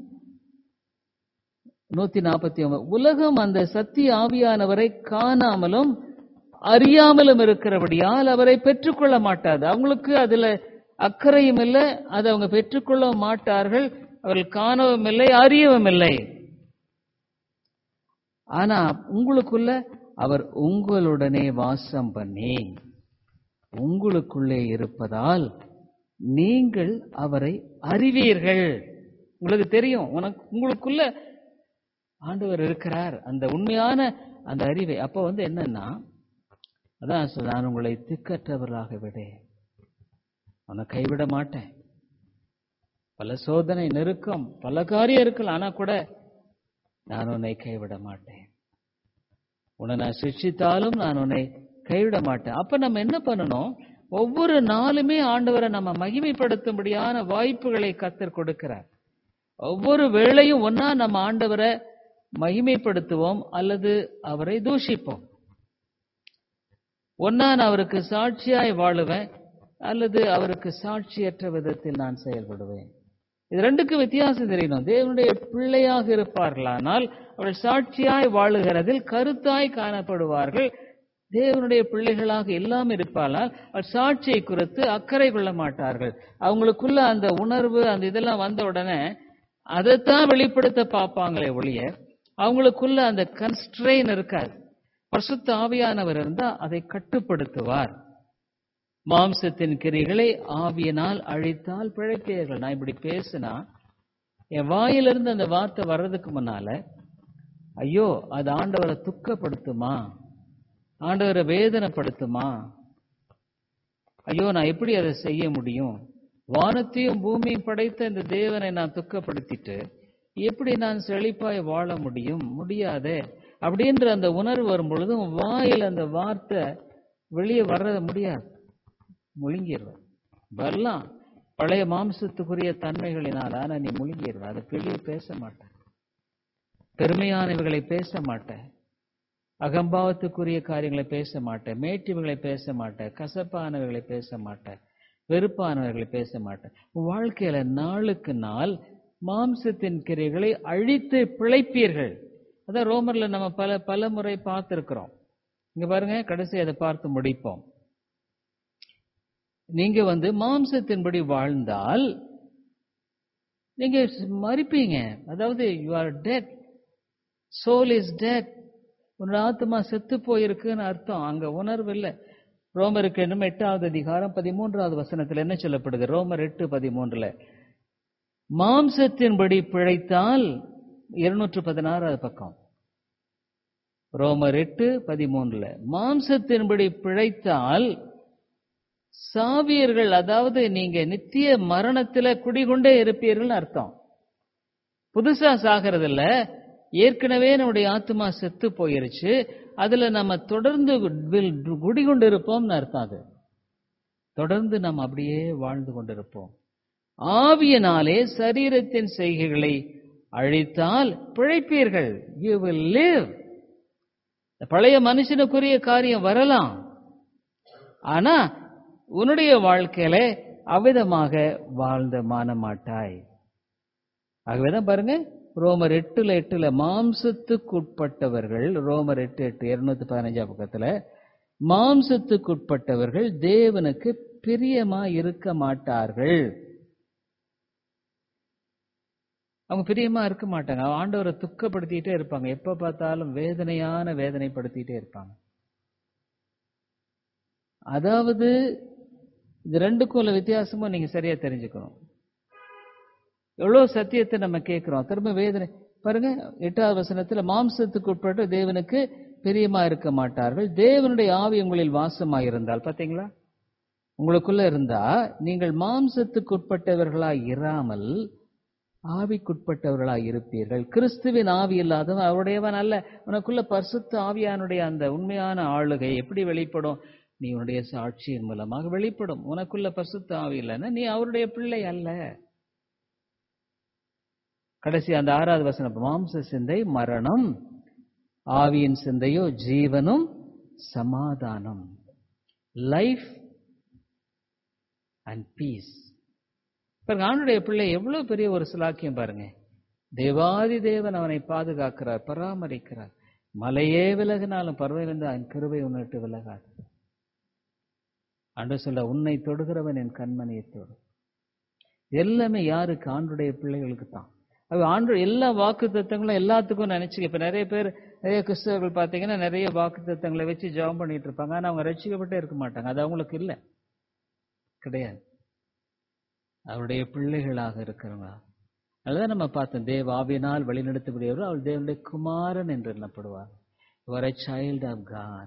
149 உலகம் அந்த சத்திய ஆவியானவரை காணாமலும் அறியாமலும் இருக்கிறபடியால் அவரை பெற்றுக்கொள்ள மாட்டாது. அவங்களுக்கு அதுல அக்கறையும் இல்லை, அதை அவங்க பெற்றுக்கொள்ள மாட்டார்கள். அவர்கள் காணவும் இல்லை, அறியவும் இல்லை. ஆனா உங்களுக்குள்ள அவர் உங்களுடனே வாசம் பண்ணி உங்களுக்குள்ளே இருப்பதால் நீங்கள் அவரை அறிவீர்கள். உங்களுக்கு தெரியும், உங்களுக்குள்ள ஆண்டவர் இருக்கிறார், அந்த உண்மையான அந்த அறிவை. அப்ப என்னன்னா, அதான் நான் உங்களை திக்கற்றவர்களாக விடேன், உன்னை கைவிட மாட்டேன். பல சோதனை, நெருக்கம், பல காரியம் இருக்கலாம், ஆனா கூட நான் உன்னை கைவிட மாட்டேன். உன்னை நான் சிக்ஷித்தாலும் நான் உன்னை கைவிட மாட்டேன். அப்ப நம்ம என்ன பண்ணணும்? ஒவ்வொரு நாளுமே ஆண்டவரை நம்ம மகிமைப்படுத்தும்படியான வாய்ப்புகளை கர்த்தர் கொடுக்கிறார். ஒவ்வொரு வேளையும் ஒன்னா நம்ம ஆண்டவரை மகிமைப்படுத்துவோம் அல்லது அவரை தூஷிப்போம். ஒன்னா நான் அவருக்கு சாட்சியாய் வாழுவேன் அல்லது அவருக்கு சாட்சியற்ற விதத்தில் நான் செயல்படுவேன். இது ரெண்டுக்கும் வித்தியாசம் தெரியணும். தேவனுடைய பிள்ளையாக இருப்பார்களானால் அவர்கள் சாட்சியாய் வாழுகிறதில் கருத்தாய் காணப்படுவார்கள். தேவனுடைய பிள்ளைகளாக இல்லாமல் இருப்பார்கள், அவர் சாட்சியை குறித்து அக்கறை கொள்ள மாட்டார்கள். அவங்களுக்குள்ள அந்த உணர்வு, அந்த இதெல்லாம் வந்த உடனே அதைத்தான் வெளிப்படுத்த பார்ப்பாங்களே ஒழிய அவங்களுக்குள்ள அந்த கன்ஸ்ட்ரெயின் இருக்காது. பரிசுத்த ஆவியானவர் இருந்தா அதை கட்டுப்படுத்துவார். மாம்சத்தின் கிரிகளை ஆவியினால் அழித்தால் பிழைப்பீர்கள். நான் இப்படி பேசினா என் வாயிலிருந்து அந்த வார்த்தை வர்றதுக்கு முன்னால, ஐயோ அது ஆண்டவரை துக்கப்படுத்துமா, ஆண்டவரை வேதனைப்படுத்துமா, ஐயோ நான் எப்படி அதை செய்ய முடியும், வானத்தையும் பூமியும் படைத்த இந்த தேவனை நான் துக்கப்படுத்திட்டு எப்படி நான் செழிப்பாய் வாழ முடியும், முடியாதே அப்படின்ற அந்த உணர்வு வரும் பொழுதும் வாயில் அந்த வார்த்தை வெளியே வர்ற முடியாது, முழுங்கிடுவேன். வரலாம் பழைய மாம்சத்துக்குரிய தன்மைகளினால், ஆனா நீ முழுங்கிடுவ. அதை வெளியே பேச மாட்டேன், பெருமையானவர்களை பேச மாட்டேன், அகம்பாவத்துக்குரிய காரியங்களை பேச மாட்டேன், மேட்டிவுகளை பேச மாட்டேன், கசப்பானவர்களை பேச மாட்டேன், வெறுப்பானவர்களை பேச மாட்டேன். வாழ்க்கையில நாளுக்கு நாள் மாம்சத்தின் கிரைகளை அழித்து பிழைப்பீர்கள். அதான் ரோமர்ல நம்ம பல முறை பார்த்திருக்கிறோம். இங்க பாருங்க, கடைசி அதை பார்த்து முடிப்போம். நீங்க மாம்சத்தின்படி வாழ்ந்தால் நீங்க மரிப்பீங்க. அதாவது you are dead, soul is dead. உன்னோட ஆத்மா செத்து போயிருக்குன்னு அர்த்தம். அங்க உணர்வு இல்லை. ரோமருக்கு 8வது அதிகாரம் 13வது வசனத்தில் என்ன சொல்லப்படுது? ரோமர் 8:13, மாம்சத்தின்படி பிழைத்தால், 216வது பக்கம், ரோமர் 8:13, மாம்சத்தின்படி பிழைத்தால் சாவியர்கள், அதாவது நீங்க நித்திய மரணத்துல குடிகொண்டே இருப்பீர்கள் அர்த்தம். புதுசா சாகிறது இல்ல, ஏற்கனவே நம்முடைய ஆத்மா செத்து போயிருச்சு, அதுல நம்ம தொடர்ந்து குடிகொண்டு இருப்போம்னு அர்த்தம். அது தொடர்ந்து நம்ம அப்படியே வாழ்ந்து கொண்டிருப்போம். ஆவியினாலே சரீரத்தின் செய்கைகளை அழித்தால் பிழைப்பீர்கள். You will live. பழைய மனுஷனுக்குரிய காரியம் வரலாம், ஆனா உன்னுடைய வாழ்க்கையில அவ்விதமாக வாழ்ந்த மாட்டாய். ஆகவேதான் பாருங்க, ரோமர் 8:8 மாம்சத்துக்குட்பட்டவர்கள், ரோமர் 8:8 215 பக்கத்துல, மாம்சத்துக்குட்பட்டவர்கள் தேவனுக்கு பிரியமா இருக்க மாட்டார்கள். அவங்க பிரியமா இருக்க மாட்டாங்க. ஆண்டவரை துக்கப்படுத்திட்டே இருப்பாங்க. எப்ப பார்த்தாலும் வேதனைப்படுத்திட்டே இருப்பாங்க. அதாவது இது ரெண்டுக்கும் உள்ள வித்தியாசமும் நீங்க சரியா தெரிஞ்சுக்கணும். எவ்வளவு சத்தியத்தை நம்ம கேட்கிறோம், திரும்ப வேதனை. பாருங்க 8வது வசனத்துல, மாம்சத்துக்கு உட்பட்டு தேவனுக்கு பிரியமா இருக்க மாட்டார்கள், தேவனுடைய ஆவி உங்களில் வாசமாயிருந்தால். பாத்தீங்களா, உங்களுக்குள்ள இருந்தா நீங்கள் மாம்சத்துக்கு உட்பட்டவர்களாய் இராமல் ஆவிக்குட்பட்டவர்களாய் இருப்பீர்கள். கிறிஸ்துவின் ஆவி இல்லாதவன் அவருடையவன் அல்ல. உனக்குள்ள பரிசுத்த ஆவியானுடைய அந்த உண்மையான ஆளுகை எப்படி வெளிப்படும்? நீ உன்னுடைய சாட்சியின் மூலமாக வெளிப்படும். உனக்குள்ள பரிசுத்த ஆவி இல்லைன்னா நீ அவருடைய பிள்ளை அல்ல. கடைசி அந்த 6வது வசனம், மாம்ச சிந்தை மரணம், ஆவியின் சிந்தையோ ஜீவனும் சமாதானம். Life and peace. பாருங்க, ஆண்டுடைய பிள்ளை எவ்வளவு பெரிய ஒரு சிலாக்கியம் பாருங்க. தேவாதி தேவன் அவனை பாதுகாக்கிறார், பராமரிக்கிறார். மலையே விலகினாலும் பரவாயில்லை, அவன் கிருபை உன்னிட்டு விலகாது. ஆண்டு சொல்ல, உன்னை தொடுகிறவன் என் கண்மணியை தொடு. எல்லாமே யாருக்கு? ஆண்டுடைய பிள்ளைகளுக்கு தான். ஆண்டு எல்லா வாக்கு தத்தங்களும் எல்லாத்துக்கும் நினைச்சுக்க. இப்ப நிறைய கிறிஸ்தவர்கள் பாத்தீங்கன்னா நிறைய வாக்கு தத்தங்களை வச்சு ஜெபம் பண்ணிட்டு இருப்பாங்க, ஆனா அவங்க ரட்சிக்கப்பட்டே இருக்க மாட்டாங்க. அது அவங்களுக்கு இல்லை, கிடையாது. அவருடைய பிள்ளைகளாக இருக்கிறவங்க. அதுதான் நம்ம பார்த்தோம், தேவ ஆவியினால் வழிநடத்தக்கூடியவர் அவள் தேவனுடைய குமாரன் என்று எண்ணப்படுவார். You are a child of God.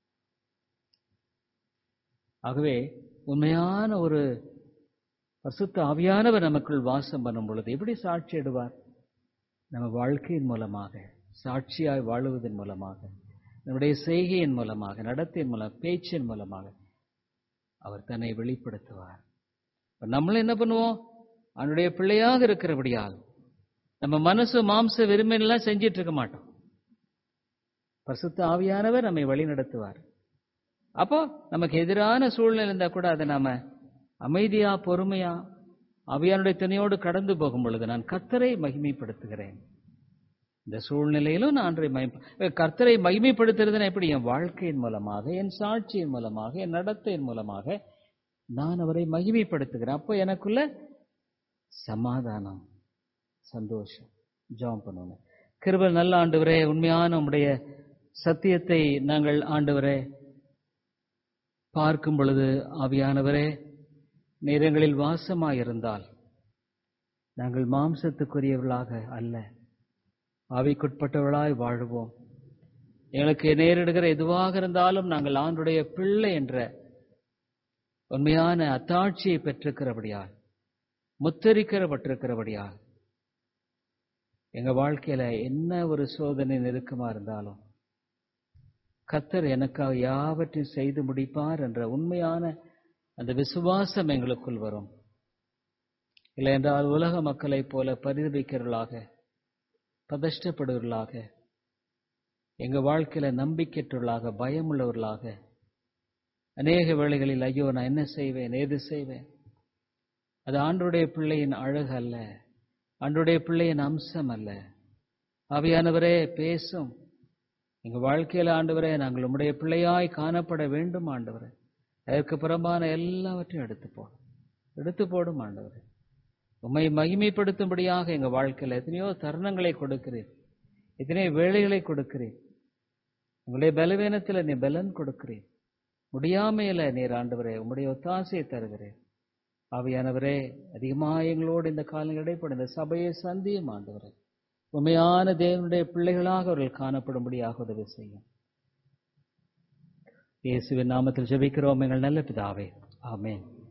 ஆகவே உண்மையான ஒரு பரிசுத்த ஆவியானவர் நமக்குள் வாசம் பண்ணும் பொழுது எப்படி சாட்சியிடுவார்? நம்ம வாழ்க்கையின் மூலமாக, சாட்சியாய் வாழுவதன் மூலமாக, நம்முடைய செய்கையின் மூலமாக, நடத்தையின் மூலம், பேச்சின் மூலமாக அவர் தன்னை வெளிப்படுத்துவார். நம்மளும் என்ன பண்ணுவோம்? அவனுடைய பிள்ளையாக இருக்கிறபடியால் நம்ம மனசு மாம்ச விரும்பினெல்லாம் செஞ்சிட்டு இருக்க மாட்டோம். பரிசுத்த ஆவியானவர் நம்மை வழி நடத்துவார். அப்போ நமக்கு எதிரான சூழ்நிலை இருந்தா கூட அதை நாம அமைதியா, பொறுமையா, ஆவியானுடைய துணையோடு கடந்து போகும் பொழுது, நான் கர்த்தரை மகிமைப்படுத்துகிறேன். இந்த சூழ்நிலையிலும் நான் கர்த்தரை மகிமைப்படுத்துறதுன்னு எப்படி? என் வாழ்க்கையின் மூலமாக, என் சாட்சியின் மூலமாக, என் நடத்தையின் மூலமாக நான் அவரை மகிமைப்படுத்துகிறேன். அப்போ எனக்குள்ள சமாதானம், சந்தோஷம். ஜெபம் பண்ணுவோம். கிருபை நல்ல ஆண்டவரே, உண்மையான உம்முடைய சத்தியத்தை நாங்கள் ஆண்டவரே பார்க்கும் பொழுது ஆவியானவரே, நீர் எங்களில் வாசமாயிருந்தால் நாங்கள் மாம்சத்துக்குரியவர்களாக அல்ல, ஆவிக்குட்பட்டவர்களாய் வாழுவோம். எங்களுக்கு நேரிடுகிற எதுவாக இருந்தாலும் நாங்கள் ஆண்டுடைய பிள்ளை என்ற உண்மையான அத்தாட்சியை பெற்றிருக்கிறபடியால், முத்திரிக்கப்பட்டிருக்கிறபடியால், எங்க வாழ்க்கையில என்ன ஒரு சோதனை நெருக்கமா இருந்தாலும் கர்த்தர் எனக்காக யாவற்றையும் செய்து முடிப்பார் என்ற உண்மையான அந்த விசுவாசம் எங்களுக்குள் வரும். இல்லை என்றால் உலக மக்களைப் போல பரிதபிக்கிறவர்களாக, பதஷ்டப்படுவர்களாக, எங்க வாழ்க்கையில நம்பிக்கையற்றவர்களாக, பயமுள்ளவர்களாக, அநேக வேளைகளில் ஐயோ நான் என்ன செய்வேன், ஏது செய்வேன், அது ஆண்டவருடைய பிள்ளையின் அழகு அல்ல, ஆண்டவருடைய பிள்ளையின் அம்சம் அல்ல. ஆவியானவரே பேசும். எங்க வாழ்க்கையில ஆண்டவரே நாங்கள் உம்முடைய பிள்ளையாய் காணப்பட வேண்டும் ஆண்டவரே. அதற்கு புறம்பான எல்லாவற்றையும் எடுத்து போடும் ஆண்டவரே. உம்மை மகிமைப்படுத்தும்படியாக எங்க வாழ்க்கையில எத்தனையோ தருணங்களை கொடுக்கிறீர், எத்தனையோ வேளைகளை கொடுக்கிறீர். உங்களுடைய பலவீனத்துல நீ பலன் கொடுக்கிறீர், முடியாமையில நீர் ஆண்டவரே உம்முடைய ஒத்தாசையை தருகிறேன். ஆவியானவரே, அதிகமாக எங்களோடு இந்த காலம் இடைப்படும் இந்த சபையை சந்தியும் ஆண்டவரே. உண்மையான தேவனுடைய பிள்ளைகளாக அவர்கள் காணப்படும்படியாக உதவி செய்யும். இயேசுவின் நாமத்தில் ஜெபிக்கிறோம் எங்கள் நல்ல பிதாவே, ஆமென்.